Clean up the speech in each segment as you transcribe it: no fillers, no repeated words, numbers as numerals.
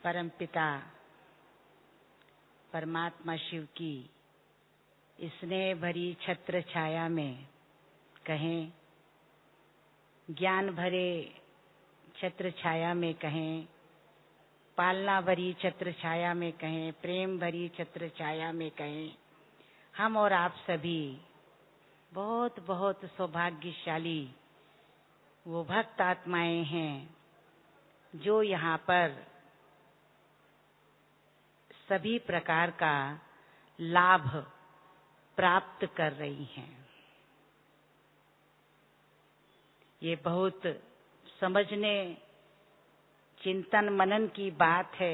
परमपिता परमात्मा शिव की स्नेह भरी छत्र छाया में कहें, ज्ञान भरे छत्र छाया में कहें, पालना भरी छत्र छाया में कहें, प्रेम भरी छत्र छाया में कहें, हम और आप सभी बहुत बहुत सौभाग्यशाली वो भक्त आत्माएं हैं जो यहाँ पर सभी प्रकार का लाभ प्राप्त कर रही हैं। ये बहुत समझने चिंतन मनन की बात है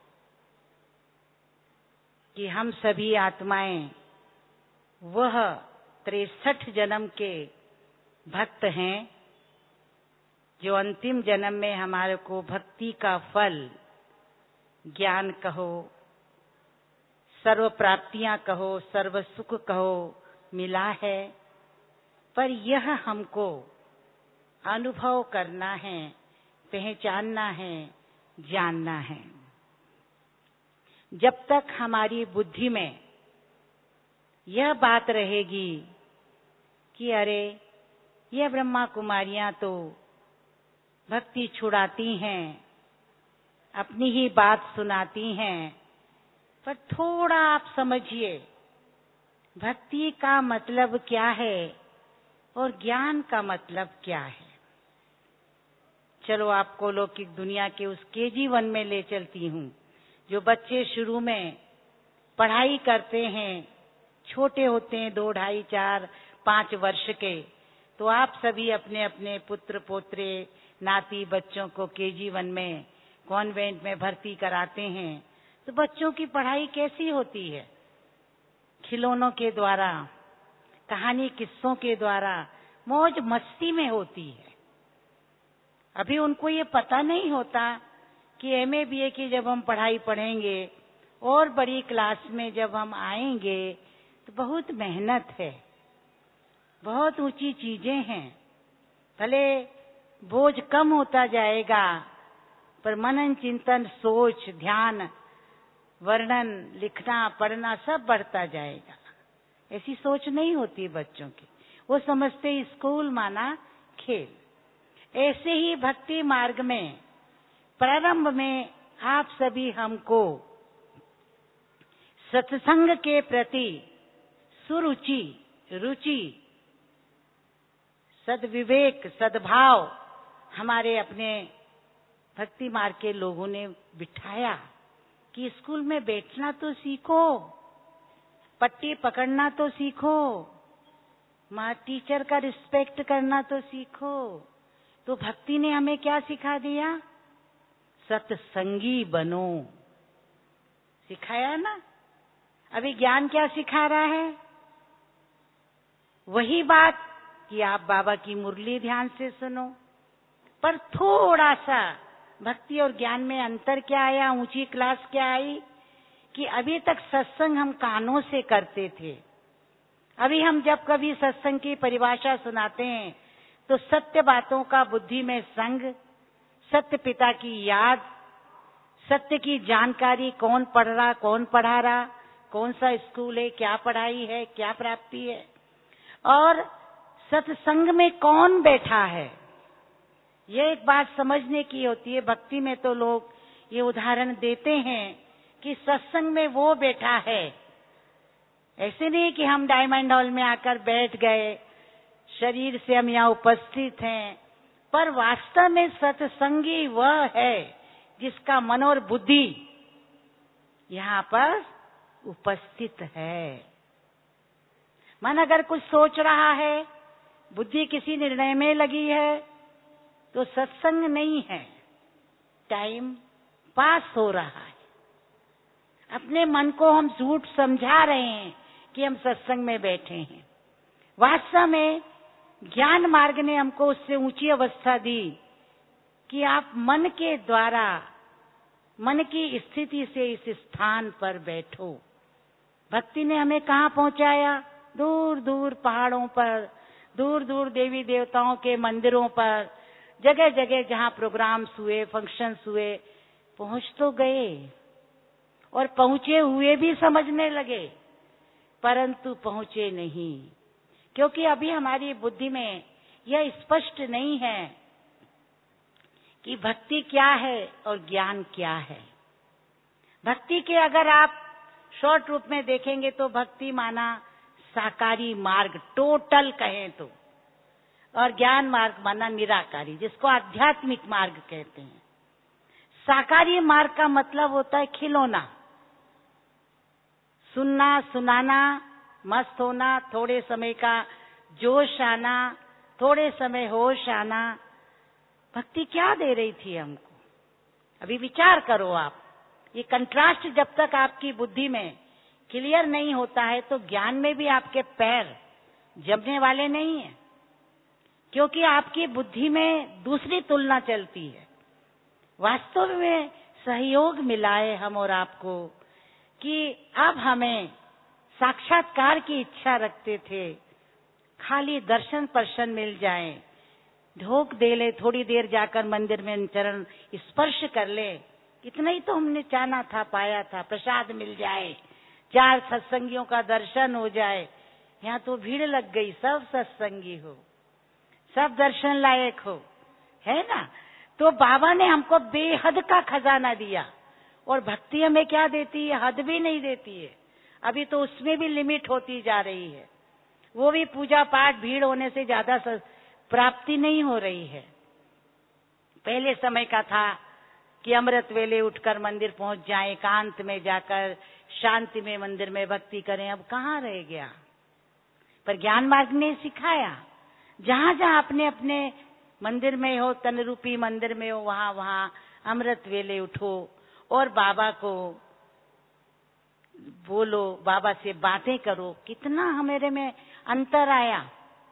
कि हम सभी आत्माएं वह 63 जन्म के भक्त हैं जो अंतिम जन्म में हमारे को भक्ति का फल, ज्ञान कहो, सर्व प्राप्तियां कहो, सर्व सुख कहो, मिला है। पर यह हमको अनुभव करना है, पहचानना है, जानना है। जब तक हमारी बुद्धि में यह बात रहेगी कि अरे यह ब्रह्मा कुमारियां तो भक्ति छुड़ाती हैं, अपनी ही बात सुनाती हैं, पर थोड़ा आप समझिए भक्ति का मतलब क्या है और ज्ञान का मतलब क्या है। चलो आपको लौकिक दुनिया के उस KG1 में ले चलती हूँ जो बच्चे शुरू में पढ़ाई करते हैं, छोटे होते हैं 2, 2.5, 4, 5 वर्ष के। तो आप सभी अपने अपने पुत्र पोत्रे नाती बच्चों को KG1 में कॉन्वेंट में भर्ती कराते हैं। तो बच्चों की पढ़ाई कैसी होती है? खिलौनों के द्वारा, कहानी किस्सों के द्वारा, मौज मस्ती में होती है। अभी उनको ये पता नहीं होता कि MA BA की जब हम पढ़ाई पढ़ेंगे और बड़ी क्लास में जब हम आएंगे तो बहुत मेहनत है, बहुत ऊंची चीजें हैं। भले बोझ कम होता जाएगा पर मनन चिंतन सोच ध्यान वर्णन लिखना पढ़ना सब बढ़ता जाएगा। ऐसी सोच नहीं होती बच्चों की, वो समझते स्कूल माना खेल। ऐसे ही भक्ति मार्ग में प्रारंभ में आप सभी हमको सत्संग के प्रति सुरुचि, रुचि, सद्विवेक, सद्भाव हमारे अपने भक्ति मार्ग के लोगों ने बिठाया कि स्कूल में बैठना तो सीखो, पट्टी पकड़ना तो सीखो, माँ टीचर का रिस्पेक्ट करना तो सीखो। तो भक्ति ने हमें क्या सिखा दिया? सत्संगी बनो, सिखाया ना। अभी ज्ञान क्या सिखा रहा है? वही बात कि आप बाबा की मुरली ध्यान से सुनो। पर थोड़ा सा भक्ति और ज्ञान में अंतर क्या आया, ऊंची क्लास क्या आई कि अभी तक सत्संग हम कानों से करते थे। अभी हम जब कभी सत्संग की परिभाषा सुनाते हैं तो सत्य बातों का बुद्धि में संग, सत्य पिता की याद, सत्य की जानकारी, कौन पढ़ रहा, कौन पढ़ा रहा, कौन सा स्कूल है, क्या पढ़ाई है, क्या प्राप्ति है, और सत्संग में कौन बैठा है। ये एक बात समझने की होती है। भक्ति में तो लोग ये उदाहरण देते हैं कि सत्संग में वो बैठा है। ऐसे नहीं कि हम डायमंड हॉल में आकर बैठ गए, शरीर से हम यहाँ उपस्थित हैं, पर वास्तव में सत्संगी वह है जिसका मन और बुद्धि यहाँ पर उपस्थित है। मन अगर कुछ सोच रहा है, बुद्धि किसी निर्णय में लगी है, तो सत्संग नहीं है, टाइम पास हो रहा है। अपने मन को हम झूठ समझा रहे हैं कि हम सत्संग में बैठे हैं। वास्तव में ज्ञान मार्ग ने हमको उससे ऊंची अवस्था दी कि आप मन के द्वारा, मन की स्थिति से इस स्थान पर बैठो। भक्ति ने हमें कहाँ पहुंचाया? दूर दूर पहाड़ों पर, दूर दूर देवी देवताओं के मंदिरों पर, जगह जगह जहाँ प्रोग्राम्स हुए, फंक्शंस हुए, पहुंच तो गए और पहुंचे हुए भी समझने लगे, परंतु पहुंचे नहीं, क्योंकि अभी हमारी बुद्धि में यह स्पष्ट नहीं है कि भक्ति क्या है और ज्ञान क्या है। भक्ति के अगर आप शॉर्ट रूप में देखेंगे तो भक्ति माना साकारी मार्ग, टोटल कहें तो, और ज्ञान मार्ग माना निराकारी, जिसको आध्यात्मिक मार्ग कहते हैं। साकारी मार्ग का मतलब होता है खिलौना, सुनना, सुनाना, मस्त होना, थोड़े समय का जोश आना, थोड़े समय होश आना। भक्ति क्या दे रही थी हमको? अभी विचार करो आप। ये कंट्रास्ट जब तक आपकी बुद्धि में क्लियर नहीं होता है तो ज्ञान में भी आपके पैर जमने वाले नहीं है, क्योंकि आपकी बुद्धि में दूसरी तुलना चलती है। वास्तव में सहयोग मिला है हम और आपको कि अब हमें साक्षात्कार की इच्छा रखते थे, खाली दर्शन पर्शन मिल जाए, ढोक दे ले, थोड़ी देर जाकर मंदिर में चरण स्पर्श कर ले, इतना ही तो हमने चाहना था, पाया था। प्रसाद मिल जाए, 4 सत्संगियों का दर्शन हो जाए। यहाँ तो भीड़ लग गई, सब सत्संगी हो, सब दर्शन लायक हो, है ना। तो बाबा ने हमको बेहद का खजाना दिया, और भक्ति हमें क्या देती है? हद भी नहीं देती है। अभी तो उसमें भी लिमिट होती जा रही है, वो भी पूजा पाठ भीड़ होने से ज्यादा प्राप्ति नहीं हो रही है। पहले समय का था कि अमृत वेले उठकर मंदिर पहुंच जाएं, एकांत में जाकर शांति में मंदिर में भक्ति करें। अब कहाँ रह गया? पर ज्ञान मार्ग ने सिखाया, जहां जहां अपने अपने मंदिर में हो, तन रूपी मंदिर में हो, वहां वहां अमृत वेले उठो और बाबा को बोलो, बाबा से बातें करो। कितना हमारे में अंतर आया।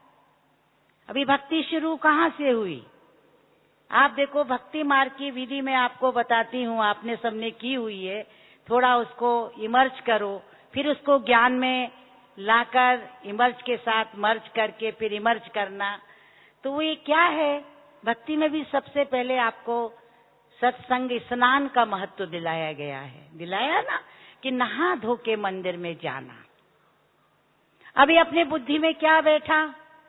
अभी भक्ति शुरू कहाँ से हुई? आप देखो, भक्ति मार्ग की विधि में आपको बताती हूँ, आपने सबने की हुई है। थोड़ा उसको इमर्ज करो, फिर उसको ज्ञान में लाकर इमर्ज के साथ मर्ज करके फिर इमर्ज करना। तो ये क्या है? भक्ति में भी सबसे पहले आपको सत्संग स्नान का महत्व दिलाया गया है। दिलाया ना, कि नहा धो के मंदिर में जाना। अभी अपने बुद्धि में क्या बैठा?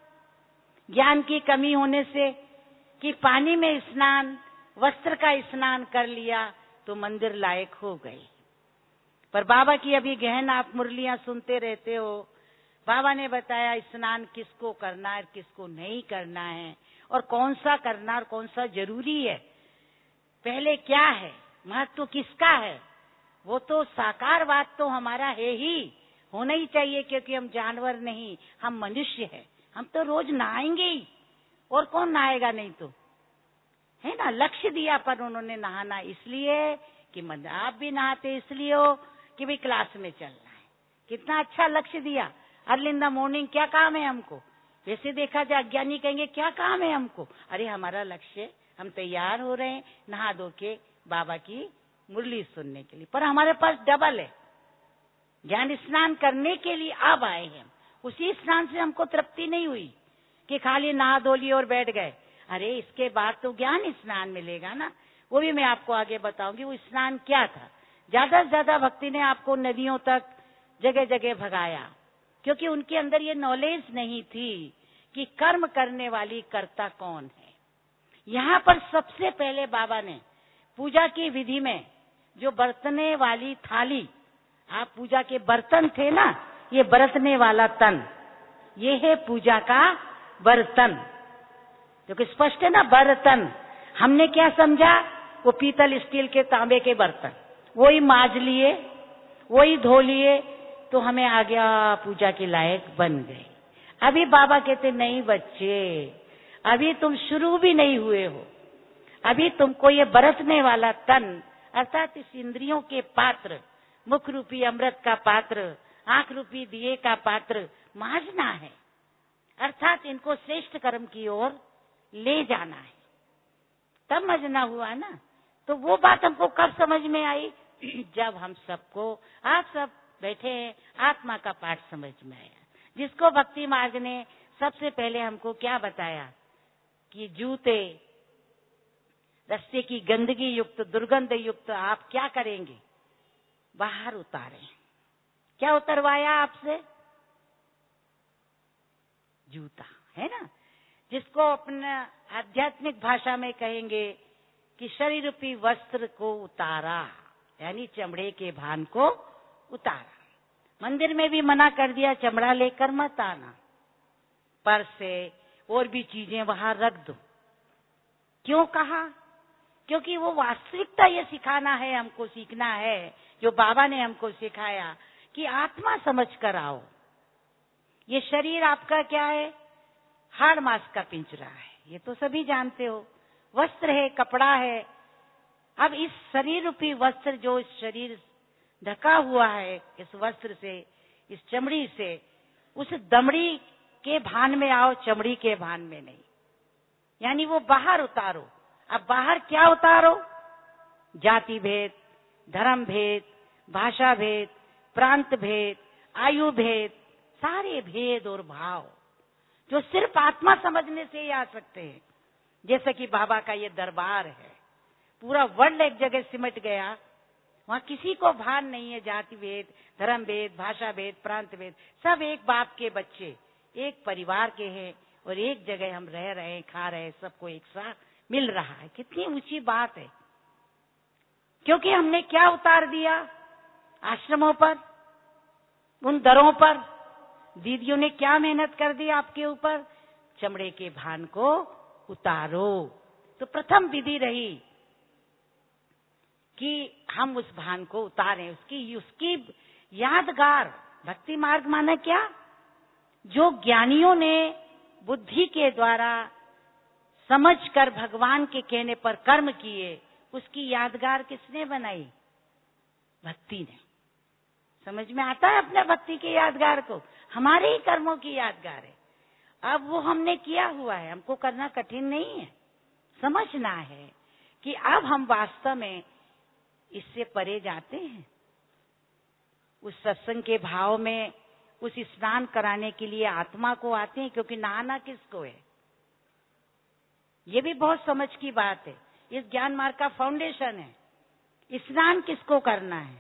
ज्ञान की कमी होने से कि पानी में स्नान, वस्त्र का स्नान कर लिया तो मंदिर लायक हो गई। पर बाबा की अभी गहन आप मुरलियां सुनते रहते हो। बाबा ने बताया स्नान किसको करना है, किसको नहीं करना है, और कौन सा करना और कौन सा जरूरी है। पहले क्या है, महत्व किसका है? वो तो साकारवाद तो हमारा है ही, होना ही चाहिए, क्योंकि हम जानवर नहीं, हम मनुष्य हैं। हम तो रोज नहाएंगे ही, और कौन नहाएगा नहीं तो, है ना। लक्ष्य दिया पर उन्होंने नहाना इसलिए कि आप भी नहाते इसलिए हो कि भाई क्लास में चलना है। कितना अच्छा लक्ष्य दिया। अर्ली इन द मॉर्निंग क्या काम है हमको? वैसे देखा जाए अज्ञानी कहेंगे क्या काम है हमको? अरे हमारा लक्ष्य, हम तैयार हो रहे हैं नहा धो के बाबा की मुरली सुनने के लिए। पर हमारे पास डबल है, ज्ञान स्नान करने के लिए अब आए हैं। उसी स्नान से हमको तृप्ति नहीं हुई कि खाली नहा धो लिए और बैठ गए। अरे इसके बाद तो ज्ञान स्नान मिलेगा ना, वो भी मैं आपको आगे बताऊंगी। वो स्नान क्या था? ज्यादा से ज्यादा भक्ति ने आपको नदियों तक जगह जगह भगाया, क्योंकि उनके अंदर ये नॉलेज नहीं थी कि कर्म करने वाली कर्ता कौन है। यहाँ पर सबसे पहले बाबा ने पूजा की विधि में जो बरतने वाली थाली, आप पूजा के बर्तन थे ना, ये बरतने वाला तन, ये है पूजा का बर्तन। जो स्पष्ट है ना, बर्तन। हमने क्या समझा? वो पीतल, स्टील के, तांबे के बर्तन, वही माज लिए, वही धो लिए तो हमें आ गया, पूजा के लायक बन गए। अभी बाबा कहते नहीं बच्चे, अभी तुम शुरू भी नहीं हुए हो। अभी तुमको ये बरतने वाला तन, अर्थात इस इंद्रियों के पात्र, मुख रूपी अमृत का पात्र, आंख रूपी दिए का पात्र माजना है, अर्थात इनको श्रेष्ठ कर्म की ओर ले जाना है। तब मजना हुआ ना। तो वो बात हमको कब समझ में आई? जब हम सबको, आप सब बैठे हैं, आत्मा का पाठ समझ में आया, जिसको भक्ति मार्ग ने सबसे पहले हमको क्या बताया कि जूते रास्ते की गंदगी युक्त, दुर्गंध युक्त आप क्या करेंगे? बाहर उतारें। क्या उतरवाया आपसे? जूता, है ना, जिसको अपना आध्यात्मिक भाषा में कहेंगे कि शरीर रूपी वस्त्र को उतारा, यानी चमड़े के भान को उतारा। मंदिर में भी मना कर दिया, चमड़ा लेकर मत आना, पर्स से और भी चीजें वहां रख दो। क्यों कहा? क्योंकि वो वास्तविकता ये सिखाना है, हमको सीखना है, जो बाबा ने हमको सिखाया कि आत्मा समझ कर आओ। ये शरीर आपका क्या है? हाड़ मांस का पिंजरा है, ये तो सभी जानते हो। वस्त्र है, कपड़ा है। अब इस शरीर रूपी वस्त्र, जो इस शरीर ढका हुआ है इस वस्त्र से, इस चमड़ी से, उस दमड़ी के भान में आओ, चमड़ी के भान में नहीं। यानी वो बाहर उतारो। अब बाहर क्या उतारो? जाति भेद, धर्म भेद, भाषा भेद, प्रांत भेद, आयु भेद, सारे भेद और भाव जो सिर्फ आत्मा समझने से ही आ सकते हैं। जैसे कि बाबा का ये दरबार है, पूरा वर्ल्ड एक जगह सिमट गया, वहां किसी को भान नहीं है जाति भेद, धर्म भेद, भाषा भेद, प्रांत भेद। सब एक बाप के बच्चे, एक परिवार के हैं और एक जगह हम रह रहे हैं, खा रहे हैं, सबको एक साथ मिल रहा है। कितनी ऊंची बात है। क्योंकि हमने क्या उतार दिया? आश्रमों पर, उन दरों पर दीदियों ने क्या मेहनत कर दी आपके ऊपर? चमड़े के भान को उतारो। तो प्रथम विधि रही कि हम उस भान को उतारें, उसकी यादगार। भक्ति मार्ग माने क्या? जो ज्ञानियों ने बुद्धि के द्वारा समझकर भगवान के कहने पर कर्म किए, उसकी यादगार किसने बनाई? भक्ति ने। समझ में आता है अपने भक्ति की यादगार को? हमारे ही कर्मों की यादगार है। अब वो हमने किया हुआ है, हमको करना कठिन नहीं है। समझना है कि अब हम वास्तव में इससे परे जाते हैं। उस सत्संग के भाव में उस स्नान कराने के लिए आत्मा को आते हैं, क्योंकि नहाना किसको है? ये भी बहुत समझ की बात है। इस ज्ञान मार्ग का फाउंडेशन है। स्नान किसको करना है?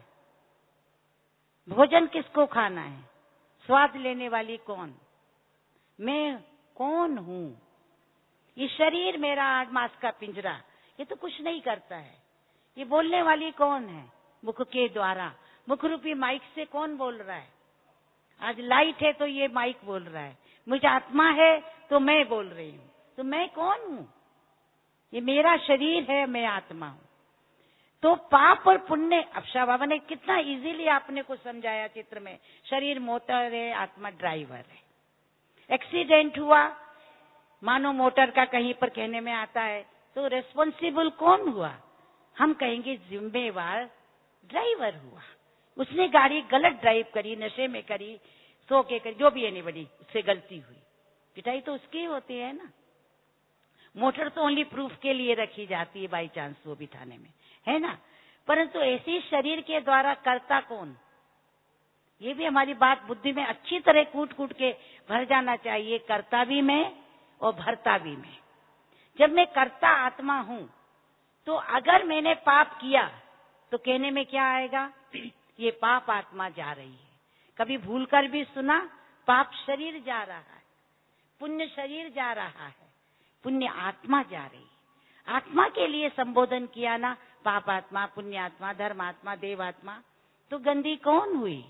भोजन किसको खाना है? स्वाद लेने वाली कौन? मैं कौन हूं? ये शरीर मेरा हाड़ मांस का पिंजरा, ये तो कुछ नहीं करता है। ये बोलने वाली कौन है? मुख के द्वारा। मुख रूपी माइक से कौन बोल रहा है? आज लाइट है तो ये माइक बोल रहा है। मुझे आत्मा है तो मैं बोल रही हूँ। तो मैं कौन हूँ? ये मेरा शरीर है, मैं आत्मा हूँ। तो पाप और पुण्य, अब शाह बाबा ने कितना इजीली आपने को समझाया चित्र में। शरीर मोटर है, आत्मा ड्राइवर है। एक्सीडेंट हुआ, मानो मोटर का कहीं पर कहने में आता है, तो रेस्पॉन्सिबल कौन हुआ? हम कहेंगे जिम्मेवार ड्राइवर हुआ। उसने गाड़ी गलत ड्राइव करी, नशे में करी, सो के करी, जो भी एनीबॉडी, उससे गलती हुई, पिटाई तो उसकी होती है ना। मोटर तो ओनली प्रूफ के लिए रखी जाती है, बाई चांस वो भी थाने में, है ना। परंतु ऐसी शरीर के द्वारा करता कौन? ये भी हमारी बात बुद्धि में अच्छी तरह कूट कूट के भर जाना चाहिए। करता भी मैं और भरता भी मैं। जब मैं करता आत्मा हूं, तो अगर मैंने पाप किया तो कहने में क्या आएगा? ये पाप आत्मा जा रही है। कभी भूल कर भी सुना, पाप शरीर जा रहा है, पुण्य शरीर जा रहा है, पुण्य आत्मा जा रही है। आत्मा के लिए संबोधन किया ना, पाप आत्मा, पुण्य आत्मा, धर्मात्मा, देवात्मा। तो गंदी कौन हुई?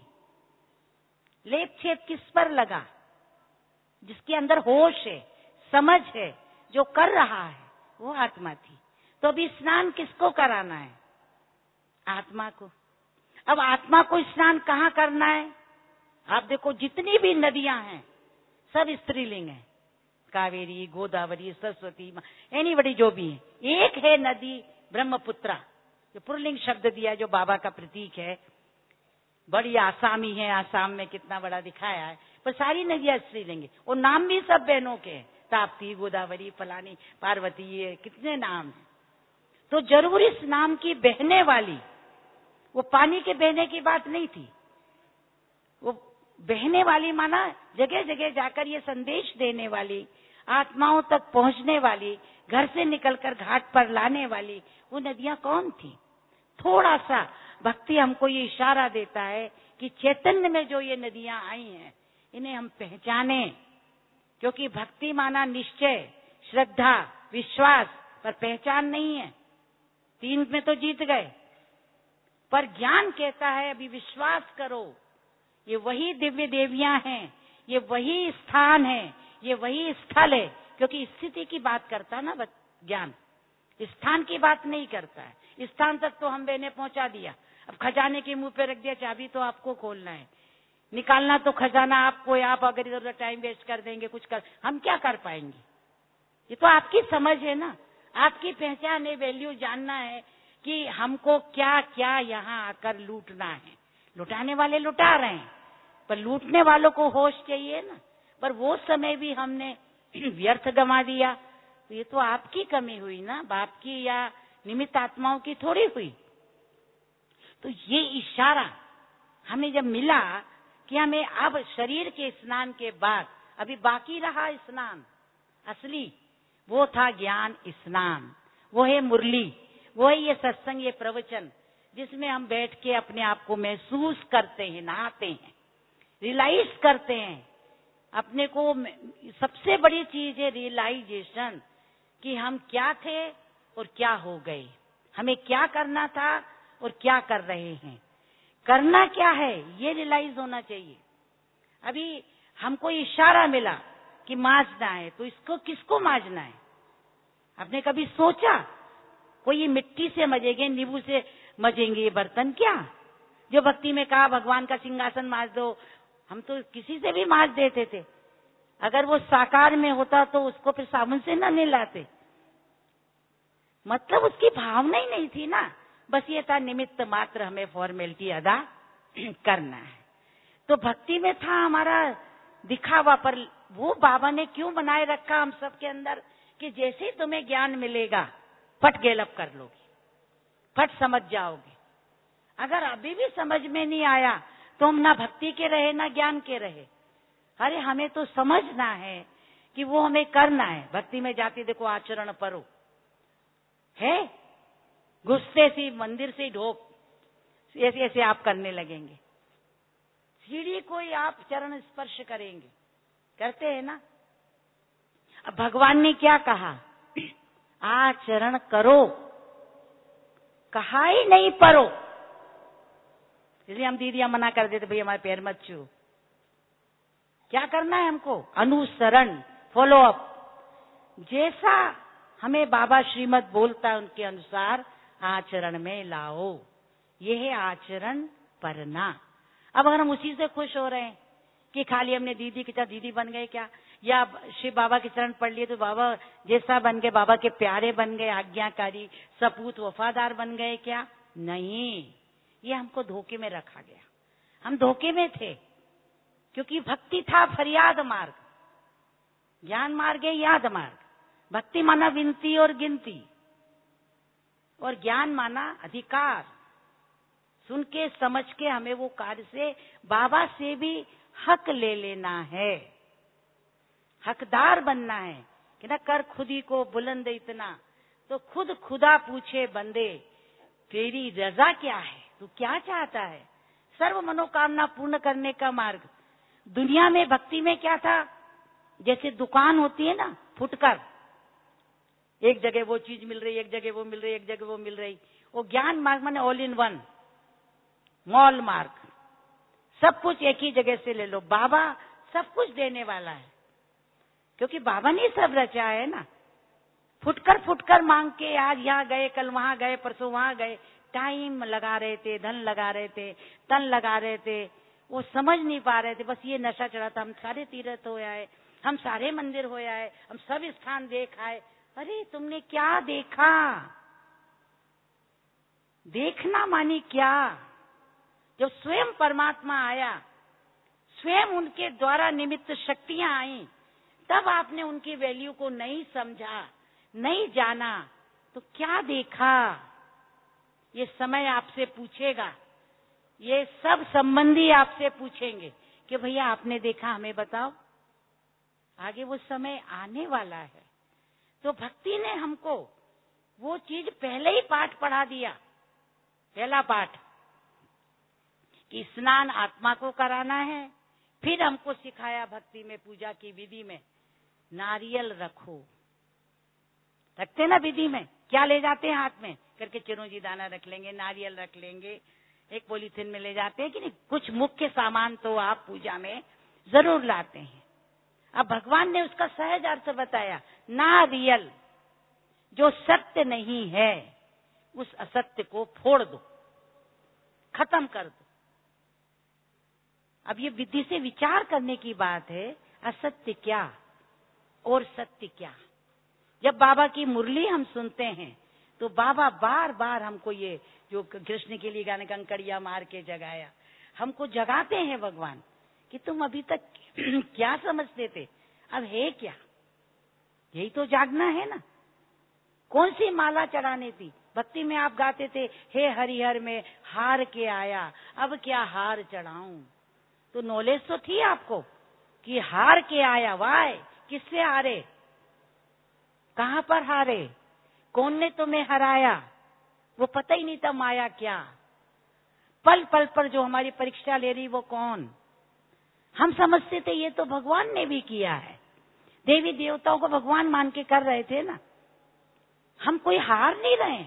लेप छेप किस पर लगा? जिसके अंदर होश है, समझ है, जो कर रहा है, वो आत्मा थी। तो अभी स्नान किसको कराना है? आत्मा को। अब आत्मा को स्नान कहाँ करना है? आप देखो, जितनी भी नदियां हैं सब स्त्रीलिंग है। कावेरी, गोदावरी, सरस्वती, एनीबडी जो भी है। एक है नदी ब्रह्मपुत्रा, जो पुल्लिंग शब्द दिया, जो बाबा का प्रतीक है। बड़ी आसामी है, आसाम में कितना बड़ा दिखाया है, पर सारी नदियां स्त्रीलिंग है। और नाम भी सब बहनों के हैं, ताप्ती, गोदावरी, फलानी, पार्वती, ये कितने नाम है। तो जरूर इस नाम की बहने वाली, वो पानी के बहने की बात नहीं थी। वो बहने वाली माना जगह जगह जाकर ये संदेश देने वाली, आत्माओं तक पहुंचने वाली, घर से निकलकर घाट पर लाने वाली वो नदियां कौन थी? थोड़ा सा भक्ति हमको ये इशारा देता है कि चैतन्य में जो ये नदियां आई हैं इन्हें हम पहचाने, क्योंकि भक्ति माना निश्चय, श्रद्धा, विश्वास, पर पहचान नहीं है। 3 में तो जीत गए, पर ज्ञान कहता है अभी विश्वास करो, ये वही दिव्य देवियां हैं, ये वही स्थान है, ये वही स्थल है, क्योंकि स्थिति की बात करता है ना ज्ञान, स्थान की बात नहीं करता है। स्थान तक तो हम ने पहुंचा दिया, अब खजाने के मुंह पे रख दिया, चाबी तो आपको खोलना है, निकालना तो खजाना आपको, आप अगर इधर उधर टाइम वेस्ट कर देंगे कुछ कर, हम क्या कर पाएंगे? ये तो आपकी समझ है ना, आपकी पहचान है, वैल्यू जानना है कि हमको क्या क्या यहाँ आकर लूटना है। लुटाने वाले लुटा रहे हैं, पर लूटने वालों को होश चाहिए ना, पर वो समय भी हमने व्यर्थ गंवा दिया, तो ये तो आपकी कमी हुई ना, बाप की या निमित्त आत्माओं की थोड़ी हुई। तो ये इशारा हमें जब मिला कि हमें अब शरीर के स्नान के बाद अभी बाकी रहा स्नान असली, वो था ज्ञान स्नान, वो है मुरली, वो है ये सत्संग, ये प्रवचन, जिसमें हम बैठ के अपने आप को महसूस करते हैं, नहाते हैं, रियलाइज करते हैं अपने को। सबसे बड़ी चीज है रियलाइजेशन कि हम क्या थे और क्या हो गए, हमें क्या करना था और क्या कर रहे हैं, करना क्या है ये रियलाइज होना चाहिए। अभी हमको इशारा मिला कि मांजना है, तो इसको किसको मांजना है? आपने कभी सोचा? कोई मिट्टी से मजेंगे, नींबू से मजेंगे ये बर्तन क्या? जो भक्ति में कहा भगवान का सिंहासन मांज दो, हम तो किसी से भी मांज देते थे। अगर वो साकार में होता तो उसको फिर साबुन से न नहलाते, मतलब उसकी भावना ही नहीं थी ना, बस ये था निमित्त मात्र, हमें फॉर्मेलिटी अदा करना है। तो भक्ति में था हमारा दिखावा, पर वो बाबा ने क्यों बनाए रखा हम सब के अंदर कि जैसे ही तुम्हें ज्ञान मिलेगा फट गेलप कर लोगे, फट समझ जाओगे। अगर अभी भी समझ में नहीं आया तो हम ना भक्ति के रहे ना ज्ञान के रहे। अरे हमें तो समझना है कि वो हमें करना है। भक्ति में जाती देखो आचरण परो है, गुस्से से मंदिर से ढोक ऐसे ऐसे आप करने लगेंगे, सीढ़ी को ही आप चरण स्पर्श करेंगे, करते हैं ना। अब भगवान ने क्या कहा? आचरण करो, कहा ही नहीं परो। इसलिए हम दीदियां मना कर देते, भैया हमारे पैर मत छू। क्या करना है हमको? अनुसरण, फॉलो अप, जैसा हमें बाबा श्रीमद् बोलता है उनके अनुसार आचरण में लाओ। ये है आचरण परना। अब अगर हम उसी से खुश हो रहे हैं कि खाली हमने दीदी के साथ दीदी बन गए क्या, या शिव बाबा के चरण पढ़ लिए तो बाबा जैसा बन गए, बाबा के प्यारे बन गए, आज्ञाकारी, सपूत, वफादार बन गए क्या? नहीं, ये हमको धोखे में रखा गया। हम धोखे में थे, क्योंकि भक्ति था फरियाद मार्ग, ज्ञान मार्ग है याद मार्ग। भक्ति माना विनती और गिनती, और ज्ञान माना अधिकार। सुन के समझ के हमें वो कार्य से बाबा से भी हक ले लेना है, हकदार बनना है कि ना कर खुदी को बुलंद इतना, तो खुद खुदा पूछे बंदे तेरी रजा क्या है, तू क्या चाहता है? सर्व मनोकामना पूर्ण करने का मार्ग। दुनिया में भक्ति में क्या था? जैसे दुकान होती है ना, फुटकर, एक जगह वो चीज मिल रही, एक जगह वो मिल रही, एक जगह वो मिल रही। वो ज्ञान मार्ग माने ऑल इन वन, मॉल मार्ग, सब कुछ एक ही जगह से ले लो। बाबा सब कुछ देने वाला है, क्योंकि बाबा ने सब रचा है ना। फुटकर फुटकर मांग के आज यहाँ गए, कल वहां गए, परसों वहां गए, टाइम लगा रहे थे, धन लगा रहे थे, तन लगा रहे थे, वो समझ नहीं पा रहे थे। बस ये नशा चढ़ा था, हम सारे तीर्थ हो आए, हम सारे मंदिर हो आए, हम सब स्थान देख आए। अरे तुमने क्या देखा? देखना मानी क्या? जब स्वयं परमात्मा आया, स्वयं उनके द्वारा निमित्त शक्तियां आई, तब आपने उनकी वैल्यू को नहीं समझा, नहीं जाना, तो क्या देखा? ये समय आपसे पूछेगा, ये सब संबंधी आपसे पूछेंगे कि भैया आपने देखा, हमें बताओ। आगे वो समय आने वाला है। तो भक्ति ने हमको वो चीज पहले ही पाठ पढ़ा दिया। पहला पाठ कि स्नान आत्मा को कराना है, फिर हमको सिखाया भक्ति में पूजा की विधि में नारियल रखो। रखते ना विधि में, क्या ले जाते हैं हाथ में करके, चिरौंजी दाना रख लेंगे, नारियल रख लेंगे, एक पॉलीथिन में ले जाते हैं कि नहीं। कुछ मुख्य सामान तो आप पूजा में जरूर लाते हैं। अब भगवान ने उसका सहज अर्थ बताया, नारियल जो सत्य नहीं है उस असत्य को फोड़ दो, खत्म कर दो। अब ये विधि से विचार करने की बात है, असत्य क्या और सत्य क्या। जब बाबा की मुरली हम सुनते हैं तो बाबा बार बार हमको ये जो कृष्ण के लिए गाने कंकड़िया मार के जगाया, हमको जगाते हैं भगवान कि तुम अभी तक क्या समझते थे, अब है क्या। यही तो जागना है ना। कौन सी माला चढ़ानी थी। भक्ति में आप गाते थे, हे हरिहर में हार के आया, अब क्या हार चढ़ाऊं। तो नॉलेज तो थी आपको कि हार के आया, वाय किससे हारे, कहां पर हारे, कौन ने तुम्हें हराया, वो पता ही नहीं था माया क्या। पल पल पर जो हमारी परीक्षा ले रही वो कौन। हम समझते थे ये तो भगवान ने भी किया है, देवी देवताओं को भगवान मान के कर रहे थे ना, हम कोई हार नहीं रहे।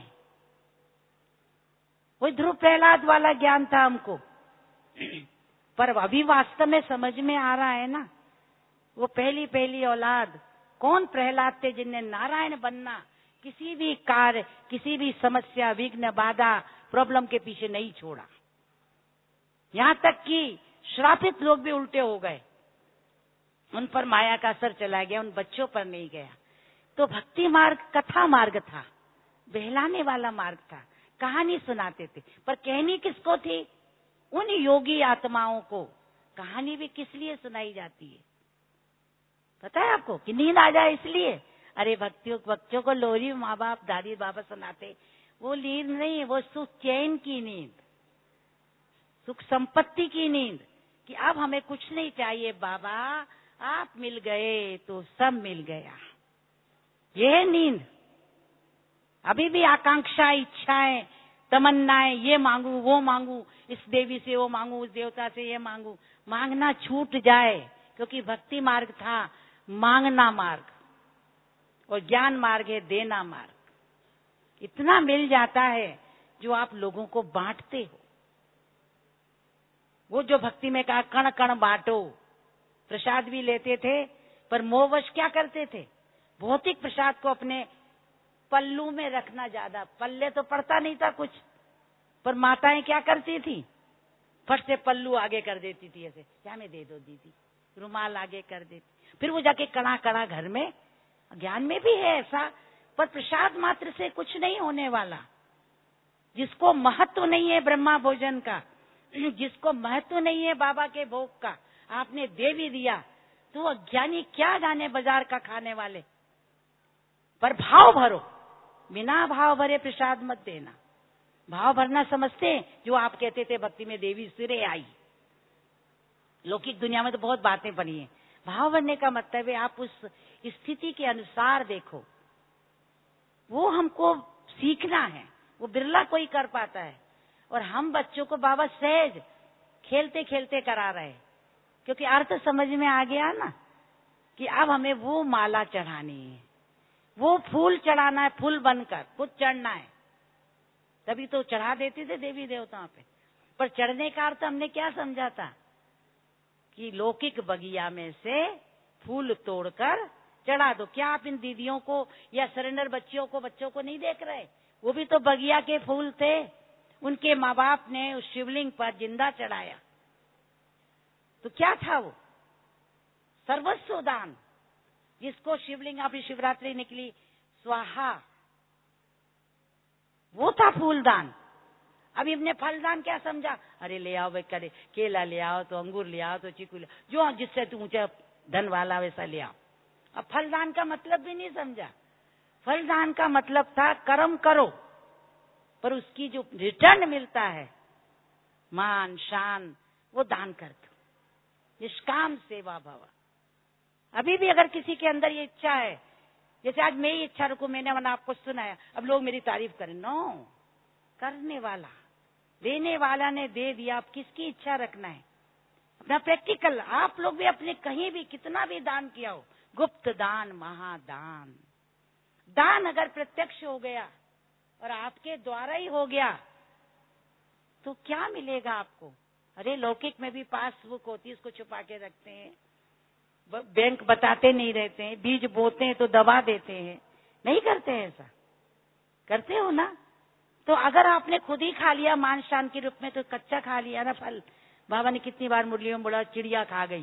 कोई ध्रुव प्रहलाद वाला ज्ञान था हमको, पर अभी वास्तव में समझ में आ रहा है ना। वो पहली पहली औलाद कौन प्रहलाद थे जिनने नारायण बनना किसी भी कार्य, किसी भी समस्या, विघ्न, बाधा, प्रॉब्लम के पीछे नहीं छोड़ा। यहां तक कि श्रापित लोग भी उल्टे हो गए, उन पर माया का असर चला गया, उन बच्चों पर नहीं गया। तो भक्ति मार्ग कथा मार्ग था, बहलाने वाला मार्ग था, कहानी सुनाते थे। पर कहनी किसको थी, उन योगी आत्माओं को। कहानी भी किस लिए सुनाई जाती है पता है आपको, कि नींद आ जाए इसलिए। अरे बच्चों को लोरी माँ बाप दादी बाबा सुनाते, वो नींद नहीं, वो सुख चैन की नींद, सुख संपत्ति की नींद, कि अब हमें कुछ नहीं चाहिए बाबा, आप मिल गए तो सब मिल गया। ये है नींद। अभी भी आकांक्षा, इच्छाएं, तमन्नाएं, ये मांगू वो मांगू, इस देवी से वो मांगू, उस देवता से ये मांगू, मांगना छूट जाए। क्योंकि भक्ति मार्ग था मांगना मार्ग, और ज्ञान मार्ग है देना मार्ग। इतना मिल जाता है जो आप लोगों को बांटते हो। वो जो भक्ति में कहा कण कण बांटो, प्रसाद भी लेते थे पर मोहवश क्या करते थे, भौतिक प्रसाद को अपने पल्लू में रखना ज्यादा। पल्ले तो पड़ता नहीं था कुछ, पर माताएं क्या करती थी, फट से पल्लू आगे कर देती थी, ऐसे क्या में दे दो दीदी, रुमाल आगे कर देती। फिर वो जाके कड़ा कड़ा घर में, ज्ञान में भी है ऐसा, पर प्रसाद मात्र से कुछ नहीं होने वाला। जिसको महत्व नहीं है ब्रह्मा भोजन का, जिसको महत्व नहीं है बाबा के भोग का, आपने दे भी दिया तो अज्ञानी क्या जाने बाजार का खाने वाले। पर भाव भरो, बिना भाव भरे प्रसाद मत देना। भाव भरना समझते हैं, जो आप कहते थे भक्ति में देवी सिरे आई। लौकिक दुनिया में तो बहुत बातें बनी है। भाव भरने का मतलब है आप उस स्थिति के अनुसार देखो। वो हमको सीखना है, वो बिरला कोई कर पाता है। और हम बच्चों को बाबा सहज खेलते खेलते करा रहे, क्योंकि अर्थ समझ में आ गया ना कि अब हमें वो माला चढ़ानी है, वो फूल चढ़ाना है, फूल बनकर खुद चढ़ना है। तभी तो चढ़ा देते थे देवी देवताओं पे। पर चढ़ने का अर्थ हमने क्या समझा था कि लौकिक बगिया में से फूल तोड़कर चढ़ा दो। क्या आप इन दीदियों को या सरेंडर बच्चों को नहीं देख रहे, वो भी तो बगिया के फूल थे। उनके माँ बाप ने उस शिवलिंग पर जिंदा चढ़ाया, तो क्या था वो, सर्वस्व दान। जिसको शिवलिंग, अभी शिवरात्रि निकली, स्वाहा, वो था फूलदान। अभी हमने फलदान क्या समझा, अरे ले आओ भाई, करे केला ले आओ तो अंगूर ले आओ तो चीकू ले आओ, जो जिससे तू ऊंचा धन वाला वैसा ले आओ। अब फलदान का मतलब भी नहीं समझा। फलदान का मतलब था कर्म करो, पर उसकी जो रिटर्न मिलता है, मान शान, वो दान कर दो, निष्काम सेवा भाव। अभी भी अगर किसी के अंदर ये इच्छा है जैसे आज मैं ही इच्छा रखूं, मैंने वरना आपको सुनाया, अब लोग मेरी तारीफ करें। नो, करने वाला, देने वाला ने दे दिया, आप किसकी इच्छा रखना है? अपना प्रैक्टिकल। आप लोग भी अपने कहीं भी कितना भी दान किया हो, गुप्त दान महादान। दान अगर प्रत्यक्ष हो गया और आपके द्वारा ही हो गया तो क्या मिलेगा आपको? अरे लौकिक में भी पासबुक होती है, उसको छुपा के रखते हैं, बैंक बताते नहीं रहते हैं, बीज बोते हैं तो दबा देते हैं, नहीं करते हैं ऐसा? करते हो ना? तो अगर आपने खुद ही खा लिया मान शान के रूप में, तो कच्चा खा लिया ना फल। बाबा ने कितनी बार मुरलियों में बोला, चिड़िया खा गई।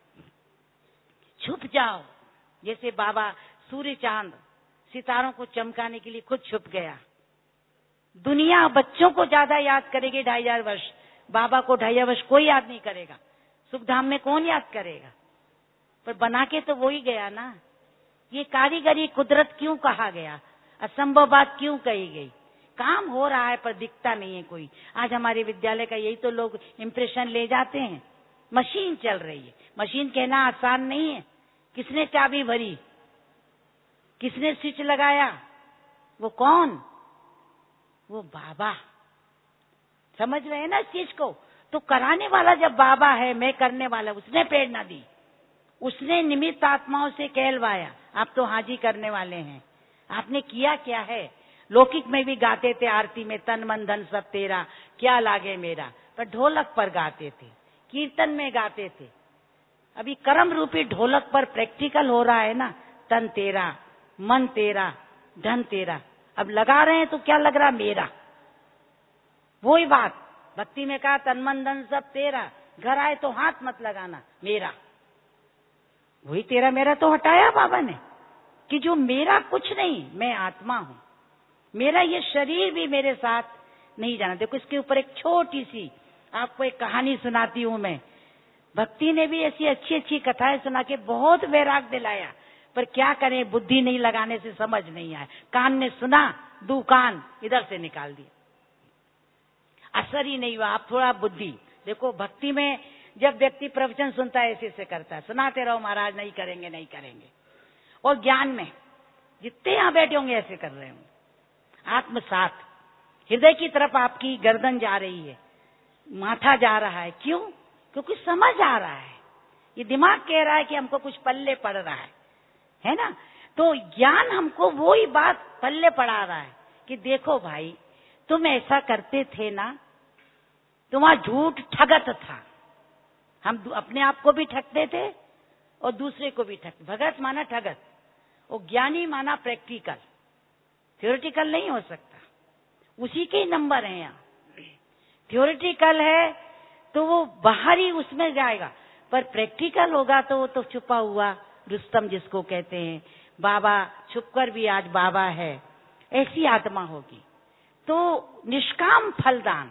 छुप जाओ, जैसे बाबा सूर्य चांद सितारों को चमकाने के लिए खुद छुप गया। दुनिया बच्चों को ज्यादा याद करेगी 2500 वर्ष, बाबा को 2500 वर्ष कोई याद नहीं करेगा। सुखधाम में कौन याद करेगा? पर बना के तो वो ही गया ना। ये कारीगरी कुदरत क्यों कहा गया? असंभव बात क्यों कही गई? काम हो रहा है पर दिखता नहीं है कोई। आज हमारे विद्यालय का यही तो लोग इंप्रेशन ले जाते हैं। मशीन चल रही है, मशीन कहना आसान नहीं है। किसने चाबी भरी, किसने स्विच लगाया? वो कौन? वो बाबा। समझ रहे हैं ना इस चीज को? तो कराने वाला जब बाबा है, मैं करने वाला, उसने प्रेरणा दी, उसने निमित्त आत्माओं से कहलवाया, आप तो हाजी करने वाले हैं। आपने किया क्या है? लौकिक में भी गाते थे आरती में, तन मन धन सब तेरा, क्या लागे मेरा, पर ढोलक पर गाते थे, कीर्तन में गाते थे। अभी कर्म रूपी ढोलक पर प्रैक्टिकल हो रहा है ना, तन तेरा, मन तेरा, धन तेरा। अब लगा रहे हैं तो क्या लग रहा? मेरा। वही बात भक्ति में कहा, तन मन धन सब तेरा, घर आए तो हाथ मत लगाना, मेरा। वही तेरा मेरा तो हटाया बाबा ने, कि जो मेरा कुछ नहीं, मैं आत्मा हूं। मेरा ये शरीर भी मेरे साथ नहीं जाना। देखो इसके ऊपर एक छोटी सी आपको एक कहानी सुनाती हूं मैं। भक्ति ने भी ऐसी अच्छी अच्छी कथाएं सुना के बहुत वैराग दिलाया, पर क्या करें, बुद्धि नहीं लगाने से समझ नहीं आया। कान ने सुना, दो कान इधर से निकाल दिया, असर ही नहीं हुआ। आप थोड़ा बुद्धि देखो, भक्ति में जब व्यक्ति प्रवचन सुनता है ऐसे से करता है, सुनाते रहो महाराज, नहीं करेंगे नहीं करेंगे। और ज्ञान में जितने यहां बैठे होंगे ऐसे कर रहे होंगे। आत्मसात, हृदय की तरफ आपकी गर्दन जा रही है, माथा जा रहा है। क्यों? क्योंकि समझ आ रहा है, ये दिमाग कह रहा है कि हमको कुछ पल्ले पड़ रहा है ना? तो ज्ञान हमको वो ही बात पल्ले पड़ा रहा है कि देखो भाई, तुम ऐसा करते थे ना, तुम्हारा झूठ ठगत था। हम अपने आप को भी ठगते थे और दूसरे को भी ठगते। भगत माना ठगत, और ज्ञानी माना प्रैक्टिकल, थ्योरेटिकल नहीं हो सकता। उसी के नंबर हैं यहाँ। थ्योरेटिकल है तो वो बाहरी उसमें जाएगा, पर प्रैक्टिकल होगा तो वो तो छुपा हुआ रुस्तम जिसको कहते हैं, बाबा छुपकर भी आज बाबा है, ऐसी आत्मा होगी। तो निष्काम फलदान,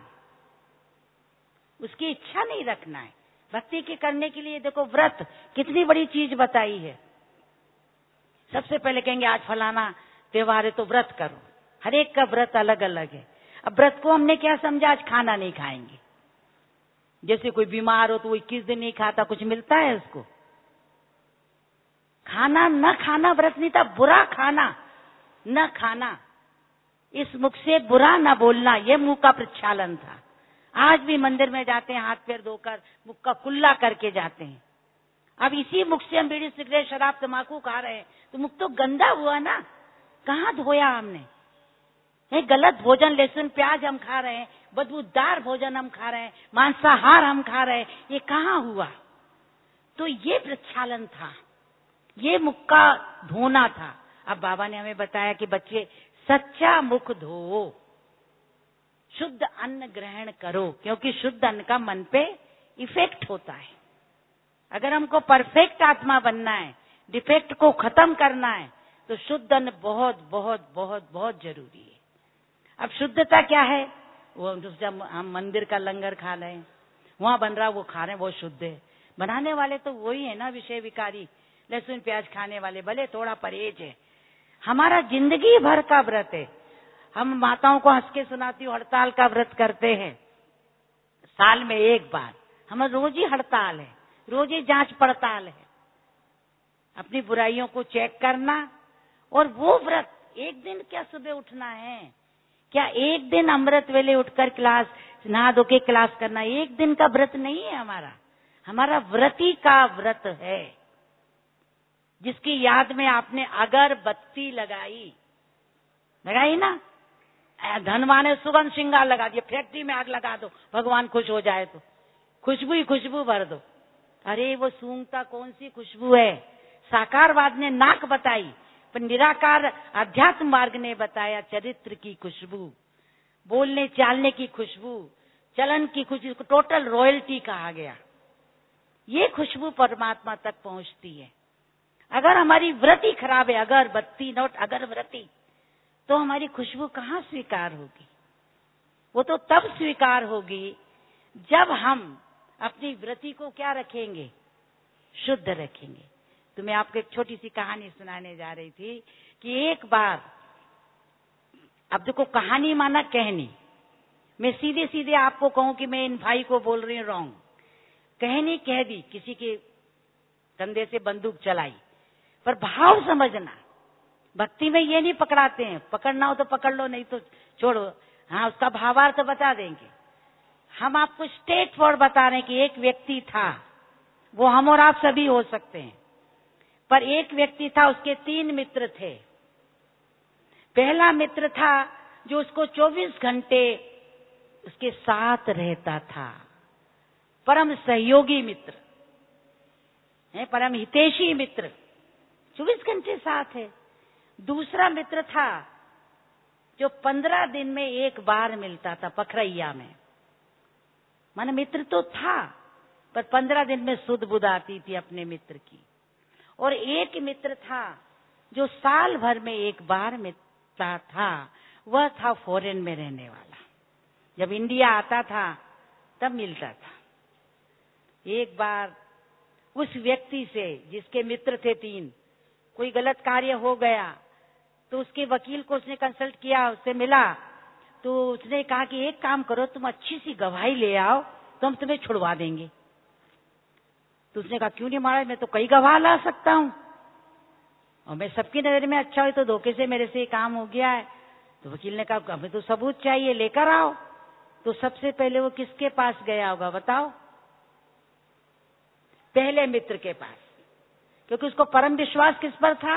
उसकी इच्छा नहीं रखना है। भक्ति के करने के लिए देखो, व्रत कितनी बड़ी चीज बताई है। सबसे पहले कहेंगे आज फलाना त्योहार है तो व्रत करो। हर एक का व्रत अलग अलग है। अब व्रत को हमने क्या समझा? आज खाना नहीं खाएंगे। जैसे कोई बीमार हो तो वो 21 दिन नहीं खाता, कुछ मिलता है उसको? खाना न खाना व्रत नहीं था, बुरा खाना न खाना, इस मुख से बुरा न बोलना, ये मुंह का प्रक्षालन था। आज भी मंदिर में जाते हैं, हाथ पैर धोकर मुख का कुल्ला करके जाते हैं। अब इसी मुख से हम बीड़ी सिगरेट शराब तम्बाकू खा रहे हैं तो मुख तो गंदा हुआ ना, कहाँ धोया हमने? ये गलत भोजन, लहसुन प्याज हम खा रहे हैं, बदबूदार भोजन हम खा रहे हैं, मांसाहार हम खा रहे हैं, ये कहाँ हुआ? तो ये प्रक्षालन था, ये मुख का धोना था। अब बाबा ने हमें बताया कि बच्चे सच्चा मुख धो, शुद्ध अन्न ग्रहण करो, क्योंकि शुद्ध अन्न का मन पे इफेक्ट होता है। अगर हमको परफेक्ट आत्मा बनना है, डिफेक्ट को खत्म करना है, तो शुद्ध अन्न बहुत बहुत बहुत बहुत जरूरी है। अब शुद्धता क्या है? वो जब हम मंदिर का लंगर खा रहे हैं, वहां बन रहा वो खा रहे हैं, वो शुद्ध है। बनाने वाले तो वही है ना, विषय विकारी, लहसुन प्याज खाने वाले, भले थोड़ा परहेज है। हमारा जिंदगी भर का व्रत है। हम माताओं को हंस के सुनाती हूँ, हड़ताल का व्रत करते हैं साल में एक बार। हमारा रोज ही हड़ताल है, रोज ही जांच पड़ताल है, अपनी बुराइयों को चेक करना और वो व्रत एक दिन क्या सुबह उठना है, क्या एक दिन अमृत वेले उठकर क्लास नहा धो के क्लास करना, एक दिन का व्रत नहीं है हमारा व्रती का व्रत है, जिसकी याद में आपने अगरबत्ती लगाई ना, धनवान ने सुगंध श्रृंगार लगा दिया, फैक्ट्री में आग लगा दो, भगवान खुश हो जाए तो खुशबू ही खुशबू भर दो। अरे वो सूंघता कौन सी खुशबू है? साकारवाद ने नाक बताई, पर निराकार अध्यात्म मार्ग ने बताया चरित्र की खुशबू, बोलने चालने की खुशबू, चलन की खुशबू, टोटल रॉयल्टी कहा गया। ये खुशबू परमात्मा तक पहुंचती है। अगर हमारी व्रति खराब है, अगरबत्ती नोट अगरव्रति, तो हमारी खुशबू कहाँ स्वीकार होगी? वो तो तब स्वीकार होगी जब हम अपनी व्रति को क्या रखेंगे? शुद्ध रखेंगे। तो मैं आपको एक छोटी सी कहानी सुनाने जा रही थी कि एक बार, अब देखो कहानी माना कहनी, मैं सीधे सीधे आपको कहूं कि मैं इन भाई को बोल रही हूं रॉन्ग, कहनी कह दी, किसी के कंधे से बंदूक चलाई, पर भाव समझना। भक्ति में ये नहीं पकड़ाते हैं, पकड़ना हो तो पकड़ लो, नहीं तो छोड़ो। हाँ, उसका भावार्थ बता देंगे। हम आपको स्ट्रेट फॉरवर्ड बता रहे हैं कि एक व्यक्ति था, वो हम और आप सभी हो सकते हैं, पर एक व्यक्ति था, उसके 3 मित्र थे। पहला मित्र था जो उसको 24 घंटे उसके साथ रहता था, परम सहयोगी मित्र है, परम हितैषी मित्र, 24 घंटे साथ है। दूसरा मित्र था जो 15 दिन में एक बार मिलता था, पखरैया में। माने मित्र तो था, पर 15 दिन में सुध बुध आती थी अपने मित्र की। और एक मित्र था जो साल भर में एक बार मिलता था, वह था फॉरेन में रहने वाला। जब इंडिया आता था तब मिलता था। एक बार उस व्यक्ति से, जिसके मित्र थे 3, कोई गलत कार्य हो गया तो उसके वकील को उसने कंसल्ट किया, उससे मिला, तो उसने कहा कि एक काम करो, तुम अच्छी सी गवाही ले आओ तो हम तुम्हें छुड़वा देंगे। तो उसने कहा क्यों नहीं महाराज, मैं तो कई गवाह ला सकता हूं और मैं सबकी नजर में अच्छा हुई, तो धोखे से मेरे से ये काम हो गया है। तो वकील ने कहा हमें तो सबूत चाहिए, लेकर आओ। तो सबसे पहले वो किसके पास गया होगा बताओ? पहले मित्र के पास, क्योंकि उसको परम विश्वास किस पर था?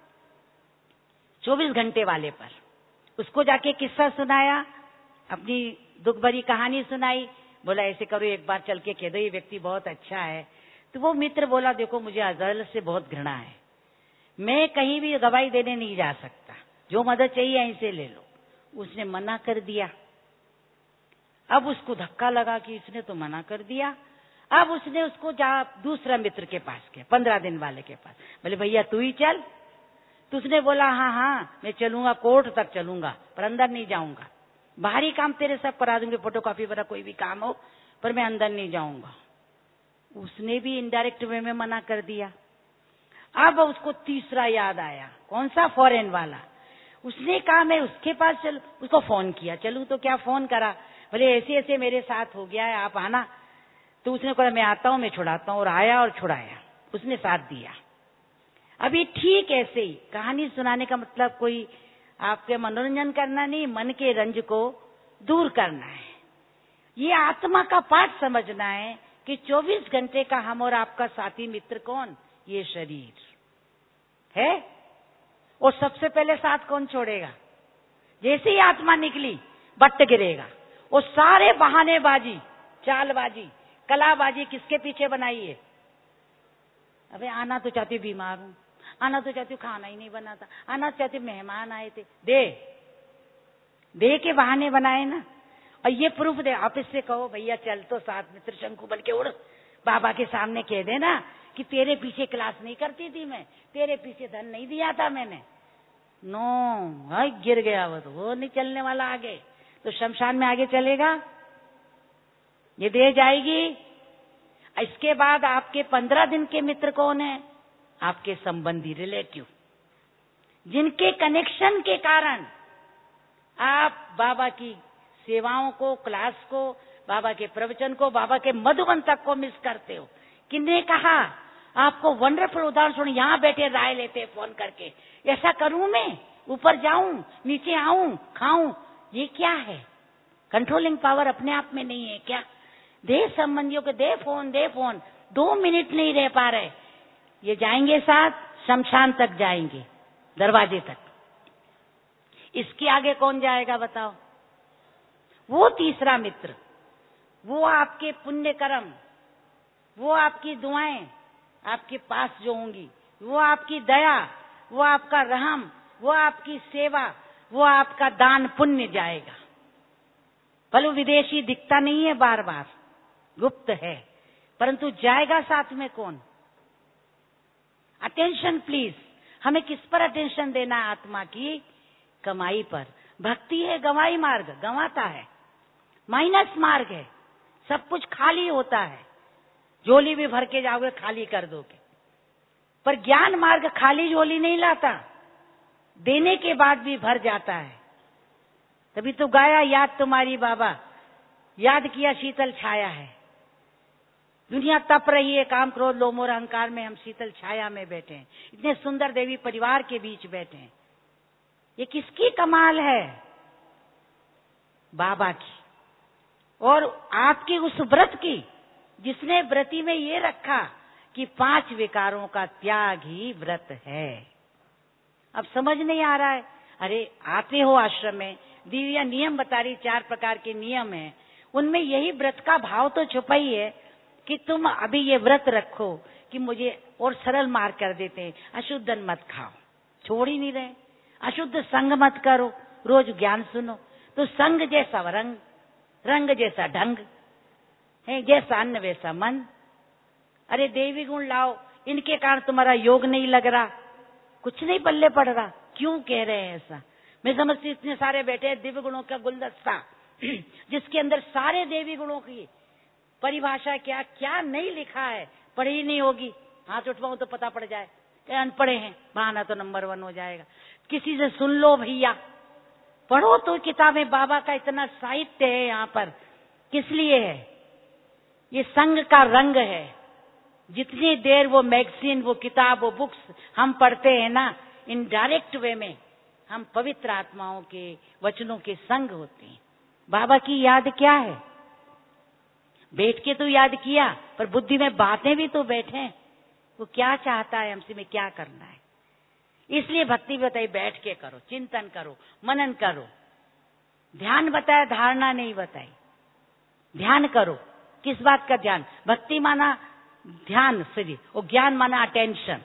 24 घंटे वाले पर। उसको जाके किस्सा सुनाया, अपनी दुख भरी कहानी सुनाई, बोला ऐसे करो, एक बार चल के कह दो ये व्यक्ति बहुत अच्छा है। तो वो मित्र बोला देखो मुझे अदालत से बहुत घृणा है, मैं कहीं भी गवाही देने नहीं जा सकता, जो मदद चाहिए यहीं से ले लो। उसने मना कर दिया। अब उसको धक्का लगा कि इसने तो मना कर दिया। अब उसने उसको दूसरा मित्र के पास किया, 15 दिन वाले के पास, बोले भैया तू ही चल। तो उसने बोला हाँ मैं चलूंगा, कोर्ट तक चलूंगा, पर अंदर नहीं जाऊंगा, बाहरी काम तेरे सब करा दूंगी, फोटोकॉपी वगैरह कोई भी काम हो, पर मैं अंदर नहीं जाऊंगा। उसने भी इनडायरेक्ट वे में मना कर दिया। अब उसको तीसरा याद आया, कौन सा? फॉरेन वाला। उसने कहा मैं उसके पास चलूं, उसको फोन किया, चलूं तो क्या, फोन करा, बोले ऐसे ऐसे मेरे साथ हो गया है, आप आना। तो उसने कहा मैं आता हूं, मैं छुड़ाता हूं, और आया और छुड़ाया, उसने साथ दिया। अभी ठीक ऐसे ही कहानी सुनाने का मतलब कोई आपके मनोरंजन करना नहीं, मन के रंज को दूर करना है। ये आत्मा का पाठ समझना है कि 24 घंटे का हम और आपका साथी मित्र कौन? ये शरीर है। और सबसे पहले साथ कौन छोड़ेगा? जैसे ही आत्मा निकली बट्ट गिरेगा। और सारे बहानेबाजी, चालबाजी, कलाबाजी किसके पीछे बनाई है? अबे आना तो चाहती, बीमार हूं, आना तो चाहती, खाना ही नहीं बनाता, आना चाहती, मेहमान आए थे, दे के बहाने बनाए ना। और ये प्रूफ दे, आप इससे कहो भैया चल तो साथ में त्रिशंकु बन के उड़, बाबा के सामने कह देना कि तेरे पीछे क्लास नहीं करती थी मैं, तेरे पीछे धन नहीं दिया था मैंने। नो, गिर गया वो नहीं चलने वाला आगे। तो शमशान में आगे चलेगा? ये दे जाएगी। इसके बाद आपके 15 दिन के मित्र कौन है? आपके संबंधी, रिलेटिव, जिनके कनेक्शन के कारण आप बाबा की सेवाओं को, क्लास को, बाबा के प्रवचन को, बाबा के मधुबन तक को मिस करते हो। किन्ने कहा? आपको वंडरफुल उदाहरण सुन, यहाँ बैठे राय लेते फोन करके, ऐसा करूं मैं, ऊपर जाऊं, नीचे आऊं, खाऊं, ये क्या है? कंट्रोलिंग पावर अपने आप में नहीं है क्या? दे संबंधियों के दे फोन 2 मिनट नहीं रह पा रहे, ये जाएंगे साथ, शमशान तक जाएंगे, दरवाजे तक। इसके आगे कौन जाएगा बताओ? वो तीसरा मित्र, वो आपके पुण्य कर्म, वो आपकी दुआएं आपके पास जो होंगी, वो आपकी दया, वो आपका रहम, वो आपकी सेवा, वो आपका दान पुण्य जाएगा। भले विदेशी दिखता नहीं है, बार बार गुप्त है, परंतु जाएगा साथ में कौन? अटेंशन प्लीज, हमें किस पर अटेंशन देना है? आत्मा की कमाई पर। भक्ति है गवाई मार्ग, गंवाता है, माइनस मार्ग है, सब कुछ खाली होता है, झोली भी भर के जाओगे खाली कर दोगे। पर ज्ञान मार्ग खाली झोली नहीं लाता, देने के बाद भी भर जाता है। तभी तो गाया, याद तुम्हारी बाबा, याद किया शीतल छाया है। दुनिया तप रही है, काम क्रोध लोभ मोह अहंकार में, हम शीतल छाया में बैठे हैं, इतने सुंदर देवी परिवार के बीच बैठे हैं। ये किसकी कमाल है? बाबा की, और आपकी उस व्रत की जिसने व्रती में ये रखा कि 5 विकारों का त्याग ही व्रत है। अब समझ नहीं आ रहा है? अरे आते हो आश्रम में, दिव्या नियम बता रही, 4 प्रकार के नियम हैं, उनमें यही व्रत का भाव तो छुपा ही है कि तुम अभी ये व्रत रखो कि मुझे और सरल मार्ग कर देते हैं। अशुद्ध मत खाओ, छोड़ ही नहीं रहे। अशुद्ध संग मत करो, रोज ज्ञान सुनो। तो संग जैसा रंग, रंग जैसा ढंग है, जैसा अन्न वैसा मन। अरे देवी गुण लाओ, इनके कारण तुम्हारा योग नहीं लग रहा, कुछ नहीं पल्ले पड़ रहा, क्यों कह रहे हैं ऐसा? मैं समझती इतने सारे बैठे हैं दिव्य गुणों का गुलदस्ता जिसके अंदर सारे देवी गुणों की परिभाषा क्या क्या नहीं लिखा है, पढ़ी नहीं होगी। हाथ उठवाऊं तो पता पड़ जाए, अनपढ़े हैं, बहाना तो नंबर 1 हो जाएगा। किसी से सुन लो भैया, पढ़ो तो किताबें। बाबा का इतना साहित्य है यहाँ पर, किस लिए है? ये संग का रंग है। जितनी देर वो मैगजीन, वो किताब, वो बुक्स हम पढ़ते हैं ना, इन डायरेक्ट वे में हम पवित्र आत्माओं के वचनों के संग होते हैं। बाबा की याद क्या है? बैठ के तो याद किया, पर बुद्धि में बातें भी तो बैठे। वो क्या चाहता है हमसे, में क्या करना है? इसलिए भक्ति बताई, बैठ के करो, चिंतन करो, मनन करो। ध्यान बताया, धारणा नहीं बताई। ध्यान करो, किस बात का ध्यान? भक्ति माना ध्यान सही, और ज्ञान माना अटेंशन।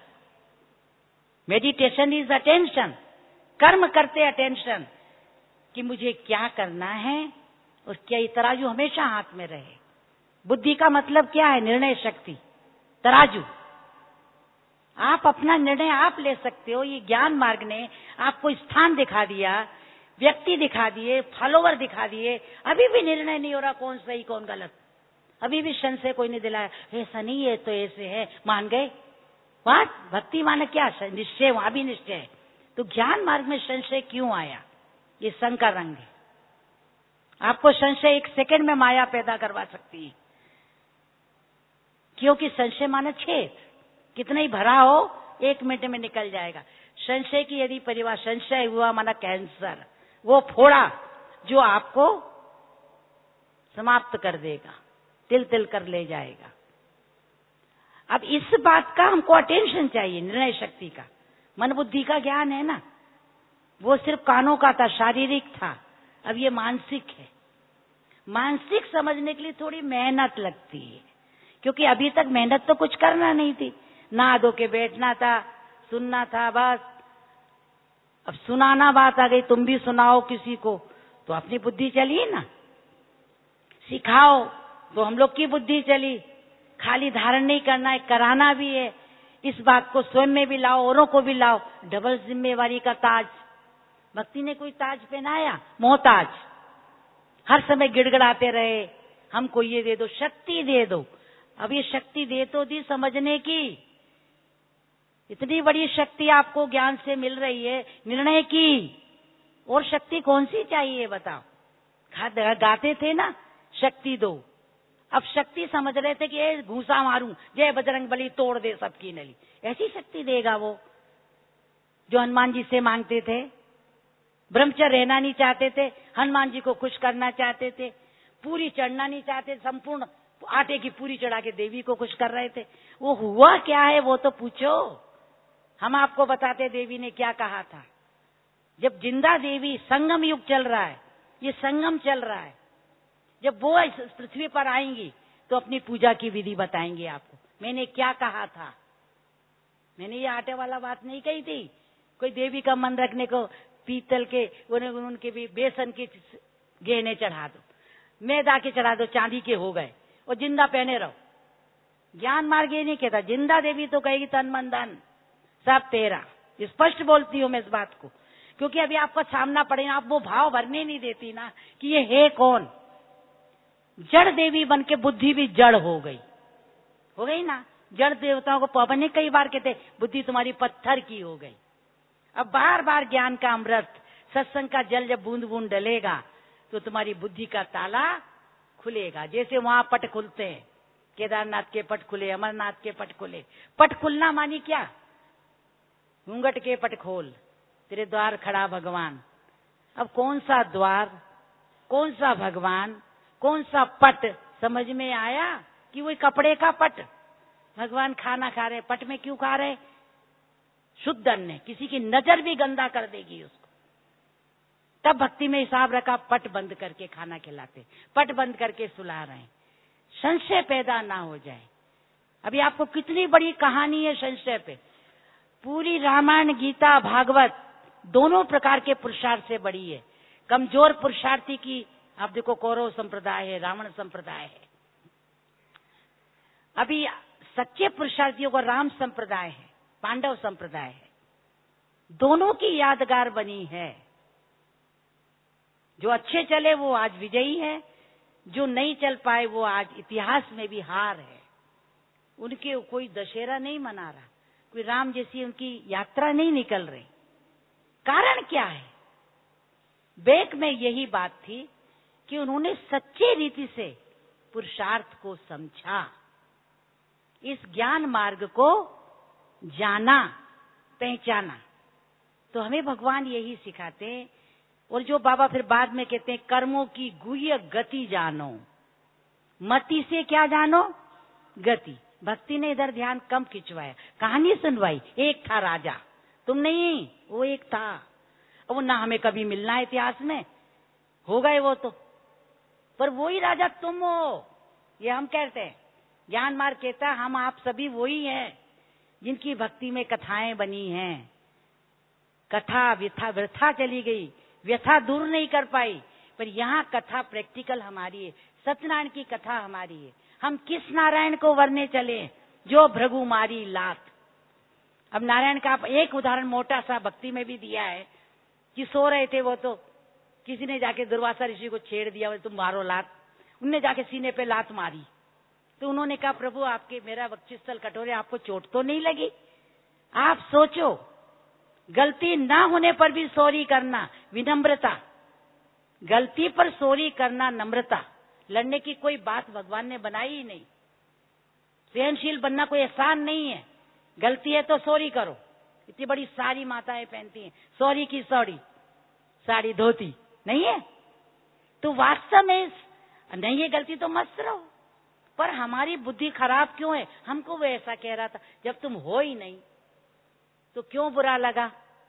मेडिटेशन इज अटेंशन, कर्म करते अटेंशन कि मुझे क्या करना है, और क्या ये तराजू हमेशा हाथ में रहे। बुद्धि का मतलब क्या है? निर्णय शक्ति, तराजू। आप अपना निर्णय आप ले सकते हो। ये ज्ञान मार्ग ने आपको स्थान दिखा दिया, व्यक्ति दिखा दिए, फॉलोवर दिखा दिए, अभी भी निर्णय नहीं हो रहा कौन सही कौन गलत। अभी भी संशय कोई नहीं दिलाया, ऐसा नहीं है तो ऐसे है, मान गए। बात भक्ति माने क्या? निश्चय, वहां भी निश्चय है। तो ज्ञान मार्ग में संशय क्यों आया? ये संग का रंग है। आपको संशय 1 सेकंड में माया पैदा करवा सकती है, क्योंकि संशय माना छेद, कितना ही भरा हो 1 मिनट में निकल जाएगा। संशय की यदि परिभाषा, संशय हुआ माना कैंसर, वो फोड़ा जो आपको समाप्त कर देगा, तिल तिल कर ले जाएगा। अब इस बात का हमको अटेंशन चाहिए, निर्णय शक्ति का। मन बुद्धि का ज्ञान है ना, वो सिर्फ कानों का था, शारीरिक था। अब ये मानसिक है। मानसिक समझने के लिए थोड़ी मेहनत लगती है, क्योंकि अभी तक मेहनत तो कुछ करना नहीं थी, नहा धो के बैठना था, सुनना था बस। अब सुनाना बात आ गई, तुम भी सुनाओ किसी को, तो अपनी बुद्धि चली ना। सिखाओ तो हम लोग की बुद्धि चली। खाली धारण नहीं करना है, कराना भी है। इस बात को स्वयं में भी लाओ, औरों को भी लाओ। डबल जिम्मेवारी का ताज। भक्ति ने कोई ताज पहनाया? मोहताज। हर समय गिड़गिड़ाते रहे, हमको ये दे दो, शक्ति दे दो। अब ये शक्ति दे तो दी समझने की, इतनी बड़ी शक्ति आपको ज्ञान से मिल रही है, निर्णय की। और शक्ति कौन सी चाहिए बताओ? गाते थे ना, शक्ति दो। अब शक्ति समझ रहे थे कि ये घूसा मारूं, जय बजरंग बली, तोड़ दे सबकी नली। ऐसी शक्ति देगा वो जो हनुमान जी से मांगते थे। ब्रह्मचर्य रहना नहीं चाहते थे, हनुमान जी को खुश करना चाहते थे, पूरी चढ़ना नहीं चाहते, संपूर्ण आटे की पूरी चढ़ा के देवी को खुश कर रहे थे। वो हुआ क्या है वो तो पूछो, हम आपको बताते देवी ने क्या कहा था। जब जिंदा देवी, संगम युग चल रहा है, ये संगम चल रहा है, जब वो इस पृथ्वी पर आएंगी तो अपनी पूजा की विधि बताएंगे आपको। मैंने क्या कहा था, मैंने ये आटे वाला बात नहीं कही थी। कोई देवी का मन रखने को पीतल के उनके भी बेसन के गहने चढ़ा दो, मैदा के चढ़ा दो, चांदी के हो गए, और जिंदा पहने रहो। ज्ञान मार्ग ये नहीं कहता, जिंदा देवी तो कहेगी तन मन धन सब तेरा। स्पष्ट बोलती हूं मैं इस बात को, क्योंकि अभी आपका सामना पड़ेगा, आप वो भाव भरने नहीं देती ना कि ये है कौन। जड़ देवी बन के बुद्धि भी जड़ हो गई ना। जड़ देवताओं को पवन ने कई बार कहते बुद्धि तुम्हारी पत्थर की हो गई। अब बार बार ज्ञान का अमृत, सत्संग का जल जब बूंद बूंद डलेगा तो तुम्हारी बुद्धि का ताला खुलेगा। जैसे वहां पट खुलते हैं, केदारनाथ के पट खुले, अमरनाथ के पट खुले। पट खुलना मानी क्या, घूंघट के पट खोल, तेरे द्वार खड़ा भगवान। अब कौन सा द्वार, कौन सा भगवान, कौन सा पट समझ में आया कि वही कपड़े का पट। भगवान खाना खा रहे, पट में क्यों खा रहे, शुद्ध अन्न, किसी की नजर भी गंदा कर देगी उसको। तब भक्ति में हिसाब रखा, पट बंद करके खाना खिलाते, पट बंद करके सुला रहे हैं, संशय पैदा ना हो जाए। अभी आपको कितनी बड़ी कहानी है संशय पे। पूरी रामायण, गीता, भागवत दोनों प्रकार के पुरुषार्थ से बड़ी है। कमजोर पुरुषार्थी की आप देखो, कौरव संप्रदाय है, रावण संप्रदाय है। अभी सच्चे पुरुषार्थियों का राम संप्रदाय है, पांडव संप्रदाय है। दोनों की यादगार बनी है। जो अच्छे चले वो आज विजयी है, जो नहीं चल पाए वो आज इतिहास में भी हार है। उनके कोई दशहरा नहीं मना रहा, कोई राम जैसी उनकी यात्रा नहीं निकल रही। कारण क्या है? बेक में यही बात थी कि उन्होंने सच्चे रीति से पुरुषार्थ को समझा, इस ज्ञान मार्ग को जाना, पहचाना। तो हमें भगवान यही सिखाते हैं। और जो बाबा फिर बाद में कहते हैं, कर्मों की गुह्य गति जानो, मति से क्या जानो, गति। भक्ति ने इधर ध्यान कम खिंचवाया, कहानी सुनवाई। एक था राजा, तुम नहीं, वो एक था। अब वो ना हमें कभी मिलना है इतिहास में, हो गए वो तो, पर वही राजा तुम हो, ये हम कहते हैं। ज्ञान मार्ग कहता है हम आप सभी वही हैं जिनकी भक्ति में कथाएं बनी हैं। कथा व्यथा व्यथा चली गई, व्यथा दूर नहीं कर पाई, पर यहाँ कथा प्रैक्टिकल हमारी है। सत्यनारायण की कथा हमारी है। हम किस नारायण को वरने चले, जो भृगु मारी लात। अब नारायण का एक उदाहरण मोटा सा भक्ति में भी दिया है कि सो रहे थे वो, तो किसी ने जाके दुर्वासा ऋषि को छेड़ दिया, तुम मारो लात। उनने जाके सीने पे लात मारी, तो उन्होंने कहा प्रभु आपके, मेरा वक्षस्थल कठोर है, आपको चोट तो नहीं लगी? आप सोचो, गलती ना होने पर भी सॉरी करना विनम्रता, गलती पर सॉरी करना नम्रता। लड़ने की कोई बात भगवान ने बनाई ही नहीं। सहनशील बनना कोई आसान नहीं है। गलती है तो सॉरी करो। इतनी बड़ी सारी माताएं पहनती हैं सॉरी की सॉरी, साड़ी धोती नहीं है, तो वास्तव में नहीं है गलती तो मस्त रहो। पर हमारी बुद्धि खराब क्यों है? हमको वो ऐसा कह रहा था, जब तुम हो ही नहीं तो क्यों बुरा लगा?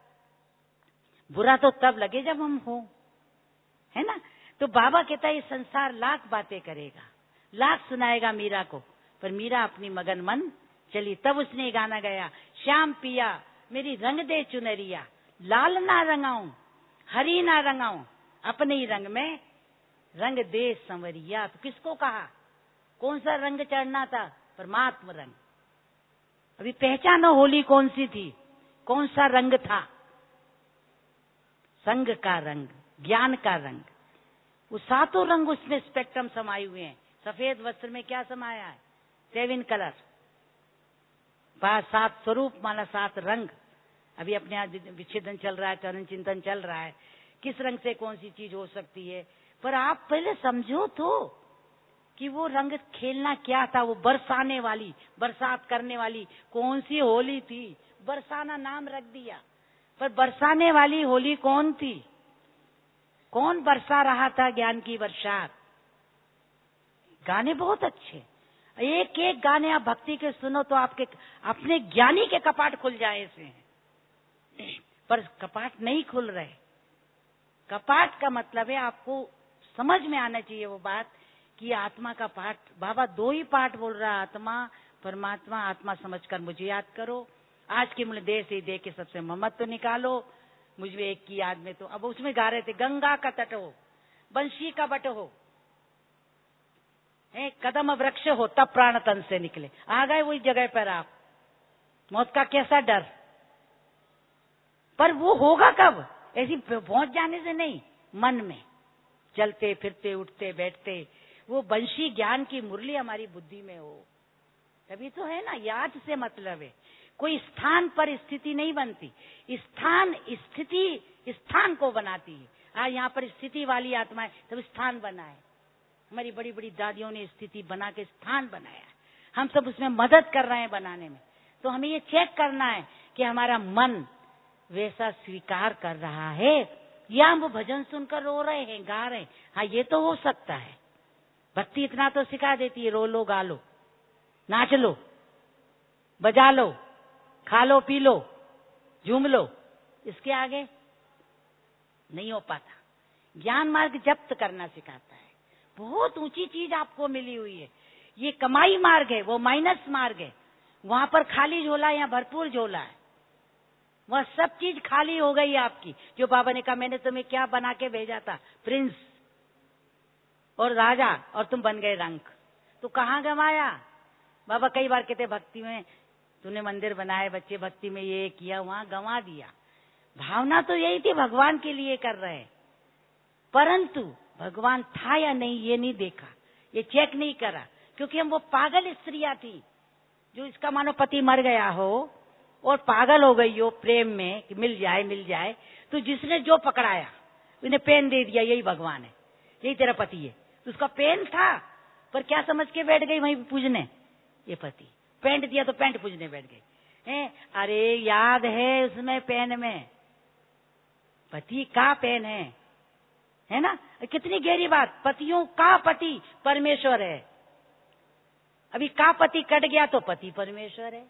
बुरा तो तब लगे जब हम हो, है ना? तो बाबा कहता है ये संसार लाख बातें करेगा, लाख सुनाएगा मीरा को, पर मीरा अपनी मगन मन चली। तब उसने गाना गाया, श्याम पिया मेरी रंग दे चुनरिया, लाल ना रंगाऊं हरी ना रंगाऊं, अपने ही रंग में रंग दे संवरिया। तो किसको कहा? कौन सा रंग चढ़ना था? परमात्मा रंग। अभी पहचानो होली कौन सी थी, कौन सा रंग था? संग का रंग, ज्ञान का रंग। वो सातों रंग उसमें स्पेक्ट्रम समाये हुए हैं। सफेद वस्त्र में क्या समाया है? 7 कलर, 7 स्वरूप माना 7 रंग। अभी अपने यहाँ विच्छेदन चल रहा है, चरण चिंतन चल रहा है, किस रंग से कौन सी चीज हो सकती है। पर आप पहले समझो तो, कि वो रंग खेलना क्या था, वो बरसाने वाली, बरसात करने वाली कौन सी होली थी। बरसाना नाम रख दिया, पर बरसाने वाली होली कौन थी? कौन बरसा रहा था ज्ञान की बरसात? गाने बहुत अच्छे, एक एक गाने आप भक्ति के सुनो तो आपके अपने ज्ञानी के कपाट खुल जाए ऐसे, पर कपाट नहीं खुल रहे। कपाट का मतलब है आपको समझ में आना चाहिए वो बात कि आत्मा का पाठ, बाबा दो ही पाठ बोल रहा, आत्मा परमात्मा, आत्मा समझकर मुझे याद करो, आज की मुझे देह से देह के सबसे ममत्व तो निकालो, मुझ में एक की याद में। तो अब उसमें गा रहे थे, गंगा का तट हो, बंशी का बट हो, कदम वृक्ष हो, तब प्राण तन से निकले। आ गए वही जगह पर आप, मौत का कैसा डर, पर वो होगा कब? ऐसी पहुंच जाने से नहीं, मन में चलते फिरते उठते बैठते वो बंशी ज्ञान की मुरली हमारी बुद्धि में हो, तभी तो है ना। याद से मतलब है, कोई स्थान पर स्थिति नहीं बनती, स्थान स्थिति स्थान को बनाती है। आज यहाँ पर स्थिति वाली आत्मा है, तब स्थान बना है। हमारी बड़ी बड़ी दादियों ने स्थिति बना के स्थान बनाया, हम सब उसमें मदद कर रहे हैं बनाने में। तो हमें ये चेक करना है कि हमारा मन वैसा स्वीकार कर रहा है या हम वो भजन सुनकर रो रहे हैं, गा रहे हैं। हाँ, ये तो हो सकता है। भक्ति इतना तो सिखा देती है, रो लो, गा लो, नाच लो, बजा लो, खा लो, पी लो, झूम लो, इसके आगे नहीं हो पाता। ज्ञान मार्ग जब्त करना सिखाता है, बहुत ऊंची चीज आपको मिली हुई है। ये कमाई मार्ग है, वो माइनस मार्ग है। वहां पर खाली झोला, यहाँ भरपूर झोला है। वह सब चीज खाली हो गई आपकी। जो बाबा ने कहा, मैंने तुम्हें क्या बना के भेजा था, प्रिंस और राजा, और तुम बन गए रंक, तो कहाँ गंवाया? बाबा कई बार कहते, भक्ति में तूने मंदिर बनाए, बच्चे भक्ति में ये किया, वहां गंवा दिया। भावना तो यही थी, भगवान के लिए कर रहे, परंतु भगवान था या नहीं ये नहीं देखा, ये चेक नहीं करा, क्योंकि हम वो पागल स्त्रियां थी जो इसका मानो पति मर गया हो और पागल हो गई हो प्रेम में कि मिल जाए, तो जिसने जो पकड़ाया उन्हें पेन दे दिया, यही भगवान है, यही तेरा पति है। तो उसका पेन था, पर क्या समझ के बैठ गई वहीं पूजने, ये पति। पेंट दिया तो पेंट पूजने बैठ गई हैं। अरे याद है उसमें पेन में पति का पेन है ना? कितनी गहरी बात, पतियों का पति परमेश्वर है। अभी का पति कट गया तो पति परमेश्वर है।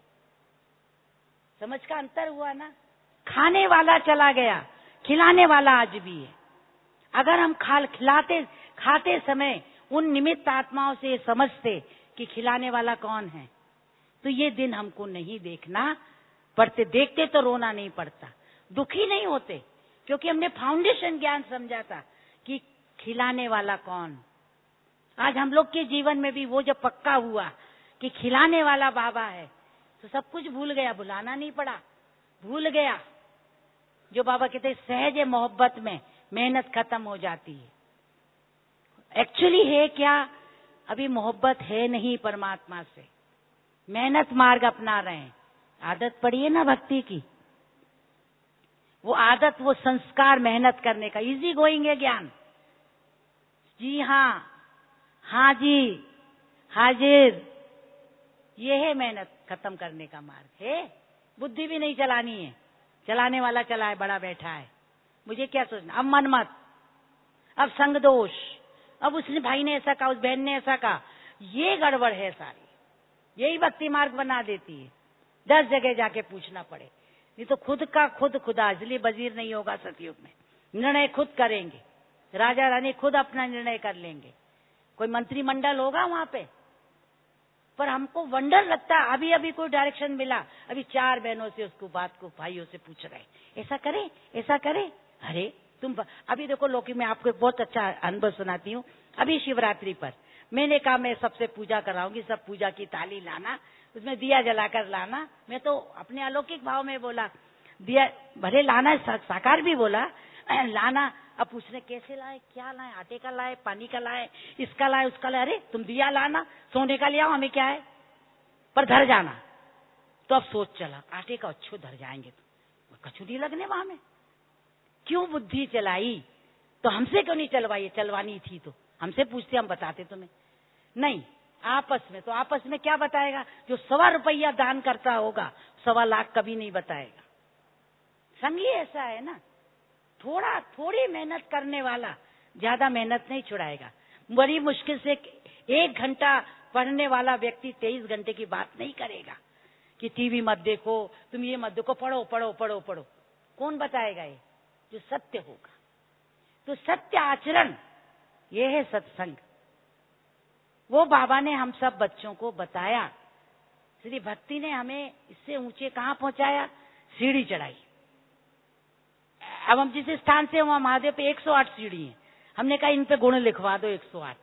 समझ का अंतर हुआ ना? खाने वाला चला गया, खिलाने वाला आज भी है। अगर हम खाते समय उन निमित्त आत्माओं से समझते कि खिलाने वाला कौन है, तो ये दिन हमको नहीं देखना पड़ते। देखते तो रोना नहीं पड़ता, दुखी नहीं होते, क्योंकि हमने फाउंडेशन ज्ञान समझा था कि खिलाने वाला कौन। आज हम लोग के जीवन में भी वो जब पक्का हुआ कि खिलाने वाला बाबा है, तो सब कुछ भूल गया, भुलाना नहीं पड़ा, भूल गया। जो बाबा कहते सहज मोहब्बत में मेहनत खत्म हो जाती है। एक्चुअली है क्या? अभी मोहब्बत है नहीं परमात्मा से, मेहनत मार्ग अपना रहे हैं। आदत पड़ी है ना भक्ति की, वो आदत, वो संस्कार मेहनत करने का, इजी गोइंग है ज्ञान। जी हाँ, हाँ जी, हाजिर, ये है मेहनत खत्म करने का मार्ग है। बुद्धि भी नहीं चलानी है, चलाने वाला चला है, बड़ा बैठा है, मुझे क्या सोचना। अब मन मत, अब संग दोष, अब उसने भाई ने ऐसा कहा, उस बहन ने ऐसा कहा, ये गड़बड़ है सारी। यही भक्ति मार्ग बना देती है, 10 जगह जाके पूछना पड़े, नहीं तो खुद का खुद खुदा। इसलिए वजीर नहीं होगा सतयुग में, निर्णय खुद करेंगे, राजा रानी खुद अपना निर्णय कर लेंगे। कोई मंत्रिमंडल होगा वहां पे, पर हमको वंडर लगता है। अभी अभी कोई डायरेक्शन मिला, अभी 4 बहनों से उसको बात को भाइयों से पूछ रहे, ऐसा करे, ऐसा करे। अरे तुम अभी देखो लोकी, मैं आपको बहुत अच्छा अनुभव सुनाती हूँ। अभी शिवरात्रि पर मैंने कहा मैं सबसे पूजा कराऊंगी, सब पूजा की थाली लाना, उसमें दिया जलाकर लाना। मैं तो अपने अलौकिक भाव में बोला, दिया भले लाना, साकार भी बोला लाना। अब पूछने कैसे लाए, क्या लाए, आटे का लाए, पानी का लाए, इसका लाए, उसका लाए। अरे तुम दिया लाना, सोने का ले आओ, हमें क्या है, पर धर जाना। तो अब सोच चला, आटे का अच्छो धर जाएंगे तो कचौड़ी लगने वहां में, क्यों बुद्धि चलाई? तो हमसे क्यों नहीं चलवाई? चलवानी थी तो हमसे पूछते, हम बताते तुम्हें। नहीं, आपस में। तो आपस में क्या बताएगा? जो 1.25 रुपया दान करता होगा 1.25 लाख कभी नहीं बताएगा। संग ही ऐसा है ना, थोड़ी मेहनत करने वाला ज्यादा मेहनत नहीं छुड़ाएगा। बड़ी मुश्किल से 1 घंटा पढ़ने वाला व्यक्ति 23 घंटे की बात नहीं करेगा कि टीवी मत देखो, तुम ये मत देखो, पढ़ो पढ़ो पढ़ो पढ़ो। कौन बताएगा? ये जो सत्य होगा। तो सत्य आचरण, ये है सत्संग। वो बाबा ने हम सब बच्चों को बताया। श्री भक्ति ने हमें इससे ऊंचे कहां पहुंचाया? सीढ़ी चढ़ाई। अब हम जिस स्थान से वहां महादेव पे 108 सीढ़ी है। हमने कहा इन पे गुण लिखवा दो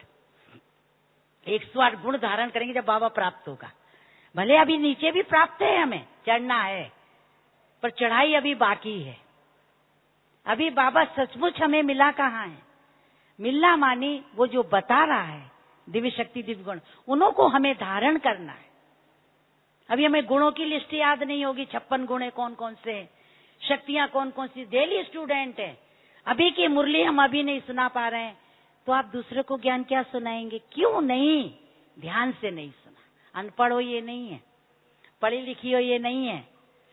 108 गुण धारण करेंगे जब बाबा प्राप्त होगा। भले अभी नीचे भी प्राप्त है, हमें चढ़ना है, पर चढ़ाई अभी बाकी है। अभी बाबा सचमुच हमें मिला कहाँ है? मिलना मानी वो जो बता रहा है दिव्य शक्ति दिव्य गुण, उन्हों को हमें धारण करना है। अभी हमें गुणों की लिस्ट याद नहीं होगी, 56 गुण है कौन कौन से हैं, शक्तियां कौन कौन सी। डेली स्टूडेंट है, अभी की मुरली हम अभी नहीं सुना पा रहे हैं, तो आप दूसरे को ज्ञान क्या सुनाएंगे? क्यों नहीं? ध्यान से नहीं सुना। अनपढ़ हो ये नहीं है, पढ़ी लिखी हो ये नहीं है,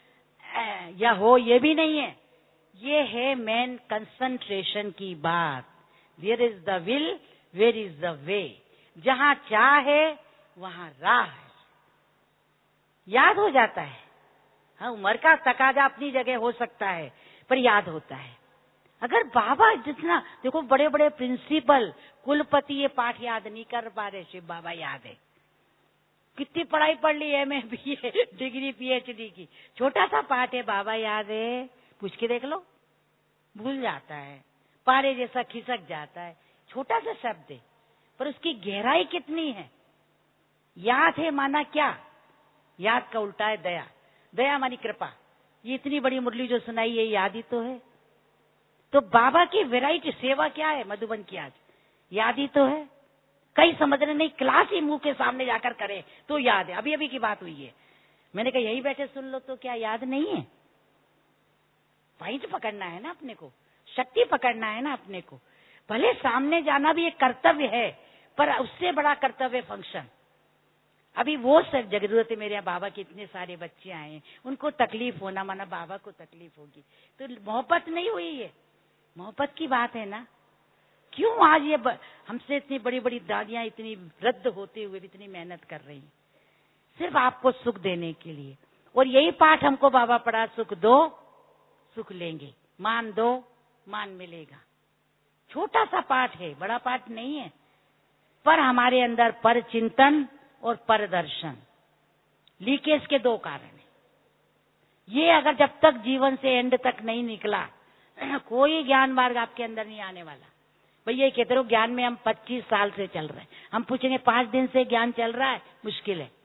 या हो ये भी नहीं है। ये है मेन कंसंट्रेशन की बात। There is the will, where is the way. जहां चाह है वहां राह है। याद हो जाता है। हाँ, उम्र का तकाजा अपनी जगह हो सकता है, पर याद होता है। अगर बाबा जितना, देखो बड़े बड़े प्रिंसिपल कुलपति ये पाठ याद नहीं कर पा रहे, शिव बाबा याद है। कितनी पढ़ाई पढ़ ली, एमए बीए डिग्री पीएचडी की, छोटा सा पाठ है, बाबा याद है? पूछ के देख लो, भूल जाता है, पारे जैसा खिसक जाता है। छोटा सा शब्द है, पर उसकी गहराई कितनी है। याद है माना क्या? याद का उल्टा है दया। दया मानी कृपा। ये इतनी बड़ी मुरली जो सुनाई है, याद ही तो है। तो बाबा की वैरायटी सेवा क्या है मधुबन की आज? याद ही तो है। कई समझ रहे नहीं, क्लास ही मुंह के सामने जाकर करे तो याद है। अभी अभी की बात हुई है, मैंने कहा यही बैठे सुन लो, तो क्या याद नहीं है? पॉइंट पकड़ना है ना अपने को, शक्ति पकड़ना है ना अपने को। भले सामने जाना भी एक कर्तव्य है, पर उससे बड़ा कर्तव्य फंक्शन। अभी वो सब जरूरत है। मेरे यहाँ बाबा के इतने सारे बच्चे आए हैं, उनको तकलीफ होना माना बाबा को तकलीफ होगी, तो मोहब्बत नहीं हुई है। मोहब्बत की बात है ना। क्यों आज ये हमसे इतनी बड़ी बड़ी दादियां इतनी वृद्ध होते हुए भी इतनी मेहनत कर रही हैं, सिर्फ आपको सुख देने के लिए। और यही पाठ हमको बाबा पढ़ा, सुख दो सुख लेंगे, मान दो मान मिलेगा। छोटा सा पाठ है, बड़ा पाठ नहीं है, पर हमारे अंदर पर चिंतन और पर दर्शन, लीकेज के 2 कारण है। ये अगर जब तक जीवन से एंड तक नहीं निकला, कोई ज्ञान मार्ग आपके अंदर नहीं आने वाला। भैया ये कहते रहो ज्ञान में हम 25 साल से चल रहे हैं, हम पूछेंगे 5 दिन से ज्ञान चल रहा है, मुश्किल है।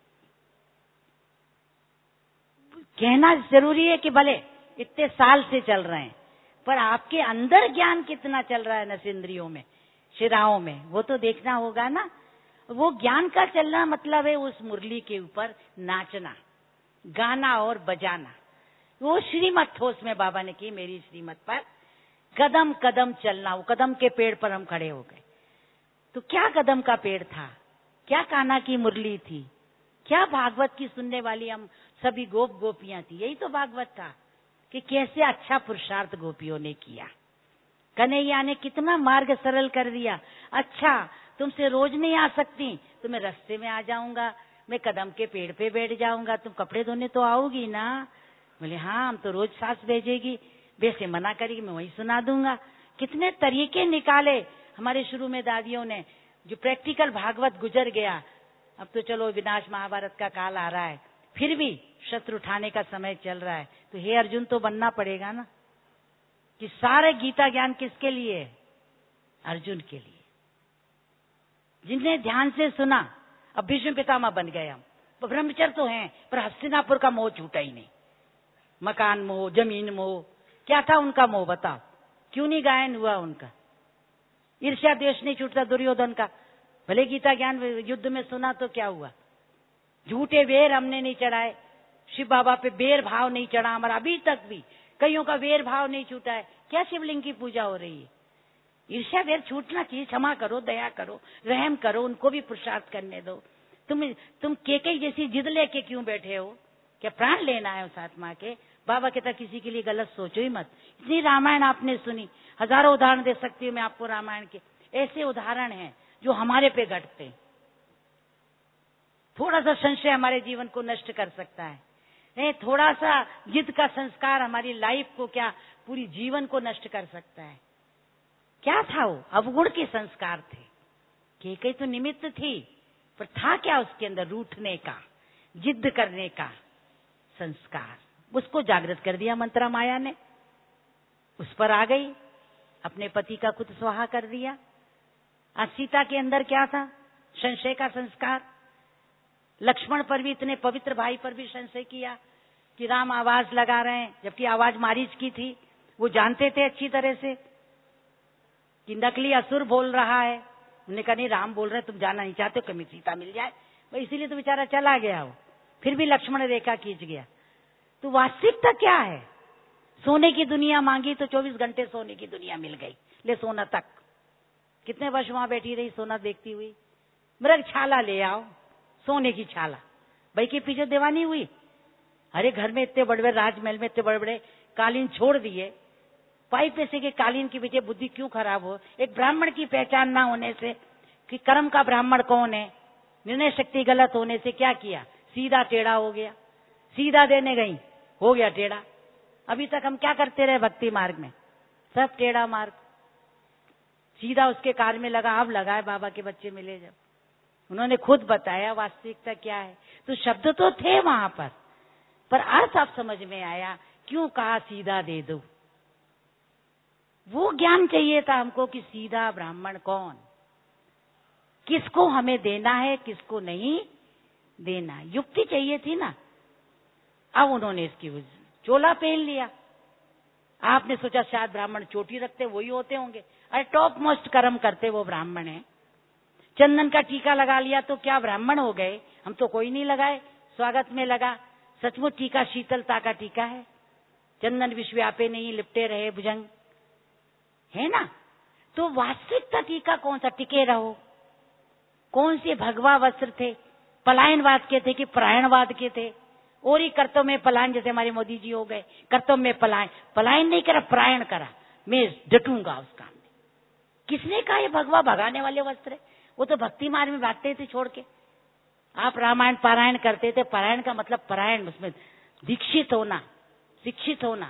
कहना जरूरी है कि भले इतने साल से चल रहे हैं, पर आपके अंदर ज्ञान कितना चल रहा है नसेंद्रियों में, शिराओं में, वो तो देखना होगा ना। वो ज्ञान का चलना मतलब है उस मुरली के ऊपर नाचना, गाना और बजाना। वो श्रीमत ठोस में बाबा ने की, मेरी श्रीमत पर कदम कदम चलना। वो कदम के पेड़ पर हम खड़े हो गए। तो क्या कदम का पेड़ था, क्या कान्हा की मुरली थी, क्या भागवत की सुनने वाली हम सभी गोप गोपियां थी। यही तो भागवत था कि कैसे अच्छा पुरुषार्थ गोपियों ने किया। कन्हैया ने कितना मार्ग सरल कर दिया। अच्छा तुमसे रोज नहीं आ सकती, तो मैं रास्ते में आ जाऊंगा, मैं कदम के पेड़ पे बैठ जाऊंगा, तुम कपड़े धोने तो आओगी ना? बोले हाँ, हम तो रोज सास भेजेगी, वैसे मना करेगी मैं वही सुना दूंगा। कितने तरीके निकाले हमारे शुरू में दादियों ने, जो प्रैक्टिकल भागवत गुजर गया। अब तो चलो विनाश महाभारत का काल आ रहा है, फिर भी शस्त्र उठाने का समय चल रहा है, तो हे अर्जुन तो बनना पड़ेगा ना कि सारे गीता ज्ञान किसके लिए है? अर्जुन के लिए, जिनने ध्यान से सुना। अब भीष्म पितामह बन गए हम, ब्रह्मचर्य तो हैं, पर हस्तिनापुर का मोह छूटा ही नहीं। मकान मोह, जमीन मोह, क्या था उनका मोह बताओ? क्यों नहीं गायन हुआ उनका? ईर्ष्या द्वेष नहीं छूटता दुर्योधन का। भले गीता ज्ञान युद्ध में सुना तो क्या हुआ? झूठे बेर हमने नहीं चढ़ाए, शिव बाबा पे बेर भाव नहीं चढ़ा हमारा, अभी तक भी कईयों का बेर भाव नहीं छूटा है। क्या शिवलिंग की पूजा हो रही है? ईर्ष्या वेर छूटना चाहिए। क्षमा करो, दया करो, रहम करो, उनको भी पुरुषार्थ करने दो। तुम केके जैसी जिद लेके क्यों बैठे हो? क्या प्राण लेना है उस आत्मा के? बाबा कहता किसी के लिए गलत सोचो ही मत। इतनी रामायण आपने सुनी, हजारों उदाहरण दे सकती हूँ मैं आपको रामायण के। ऐसे उदाहरण हैं जो हमारे पे घटते हैं। थोड़ा सा संशय हमारे जीवन को नष्ट कर सकता है। थोड़ा सा जिद का संस्कार हमारी लाइफ को, क्या पूरी जीवन को नष्ट कर सकता है। क्या था वो? अवगुण के संस्कार थे। केकई तो निमित्त थी, पर था क्या उसके अंदर? रूठने का, जिद करने का संस्कार। उसको जागृत कर दिया मंत्रा माया ने, उस पर आ गई, अपने पति का खुद स्वाहा कर दिया। आज सीता के अंदर क्या था? संशय का संस्कार। लक्ष्मण पर भी, इतने पवित्र भाई पर भी संशय किया कि राम आवाज लगा रहे हैं, जबकि आवाज मारीच की थी। वो जानते थे अच्छी तरह से कि नकली असुर बोल रहा है। उन्होंने कहा नहीं, राम बोल रहे हैं, तुम जाना नहीं चाहते हो, कभी सीता मिल जाए, इसीलिए तो बेचारा चला गया वो। फिर भी लक्ष्मण रेखा खींच गया। तो वास्तविकता क्या है? सोने की दुनिया मांगी तो 24 घंटे सोने की दुनिया मिल गई, ले सोना तक। कितने वर्ष वहां बैठी रही सोना देखती हुई? मृग छाला ले आओ, सोने की छाला। भाई के पीछे दीवानी हुई। अरे घर में इतने बड़े बड़े, राजमहल में इतने बड़े बड़े कालीन छोड़ दिए, पाई पैसे के कालीन के पीछे बुद्धि क्यों खराब हो? एक ब्राह्मण की पहचान ना होने से कि कर्म का ब्राह्मण कौन है, निर्णय शक्ति गलत होने से क्या किया? सीधा टेढ़ा हो गया। सीधा देने गई, हो गया टेढ़ा। अभी तक हम क्या करते रहे भक्ति मार्ग में? सब टेढ़ा मार्ग। सीधा उसके कार्य में लगा। अब लगा है बाबा के बच्चे मिले जब, उन्होंने खुद बताया वास्तविकता क्या है। तो शब्द तो थे वहां पर अर्थ आप समझ में आया। क्यों कहा सीधा दे दो? वो ज्ञान चाहिए था हमको कि सीधा ब्राह्मण कौन, किसको हमें देना है, किसको नहीं देना। युक्ति चाहिए थी ना। अब उन्होंने इसकी चोला पहन लिया। आपने सोचा शायद ब्राह्मण चोटी रखते वही होते होंगे। अरे टॉप मोस्ट कर्म करते वो ब्राह्मण है। चंदन का टीका लगा लिया तो क्या ब्राह्मण हो गए? हम तो कोई नहीं लगाए, स्वागत में लगा। सचमुच टीका शीतलता का टीका है। चंदन विश्व व्यापे नहीं, लिपटे रहे भुजंग, है ना। तो वास्तविकता टीका कौन सा? टिके रहो। कौन से भगवा वस्त्र थे? पलायनवाद के थे कि परायणवाद के थे? और ही कर्तव्य में पलायन, जैसे हमारे मोदी जी हो गए, कर्तव्य में पलायन नहीं करा, परायण करा। मैं डटूंगा उस काम में। किसने कहा ये भगवा भगाने वाले वस्त्र है? वो तो भक्ति मार्ग में भागते थे छोड़ के। आप रामायण पारायण करते थे। पारायण का मतलब परायण, उसमें दीक्षित होना, शिक्षित होना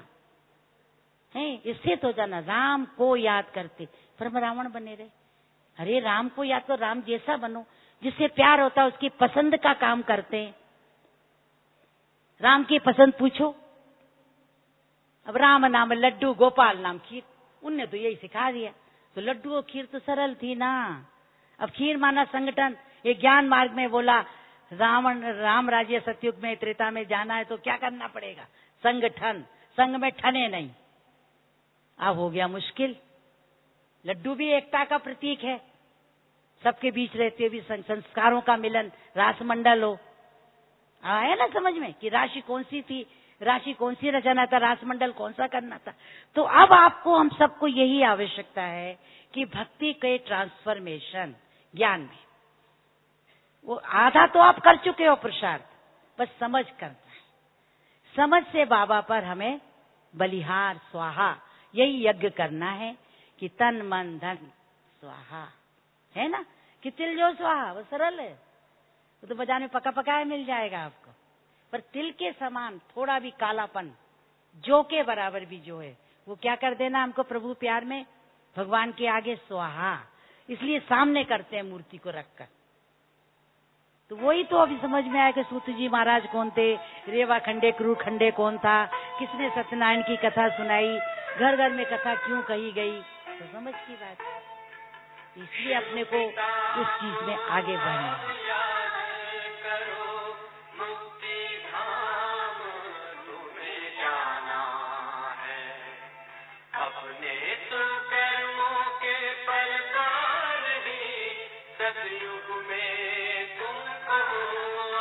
है, स्थित हो जाना। राम को याद करते, पर हम रावण बने रहे। अरे राम को याद तो राम जैसा बनो, जिससे प्यार होता है, उसकी पसंद का काम करते हैं। राम की पसंद पूछो। अब राम नाम लड्डू, गोपाल नाम खीर, उनने तो यही सिखा दिया। तो लड्डू और खीर तो सरल थी ना। अब खीर माना संगठन। ये ज्ञान मार्ग में बोला राम राज्य सतयुग में, त्रेता में जाना है तो क्या करना पड़ेगा? संगठन। संग में ठने नहीं। अब हो गया मुश्किल। लड्डू भी एकता का प्रतीक है, सबके बीच रहते हुए भी संस्कारों का मिलन, रासमंडल हो। आया ना समझ में कि राशि कौन सी थी, राशि कौन सी रचना था, रासमंडल कौन सा करना था। तो अब आपको, हम सबको यही आवश्यकता है कि भक्ति के ट्रांसफॉर्मेशन ज्ञान में, वो आधा तो आप कर चुके हो पुरुषार्थ, बस समझ करना है। समझ से बाबा पर हमें बलिहार स्वाहा, यही यज्ञ करना है कि तन मन धन स्वाहा, है ना। कि तिल जो स्वाहा, वो सरल है, वो तो बाजार में पका पकाया मिल जाएगा आपको। पर तिल के समान थोड़ा भी कालापन, जो के बराबर भी जो है, वो क्या कर देना हमको प्रभु प्यार में, भगवान के आगे स्वाहा। इसलिए सामने करते हैं मूर्ति को रखकर। तो वही तो अभी समझ में आया कि सूत जी महाराज कौन थे, रेवा खंडे क्रूर खंडे कौन था, किसने सत्यनारायण की कथा सुनाई, घर घर में कथा क्यों कही गई, तो समझ की बात है। इसलिए अपने को उस चीज में आगे बढ़ना है। सतयुग में तुमको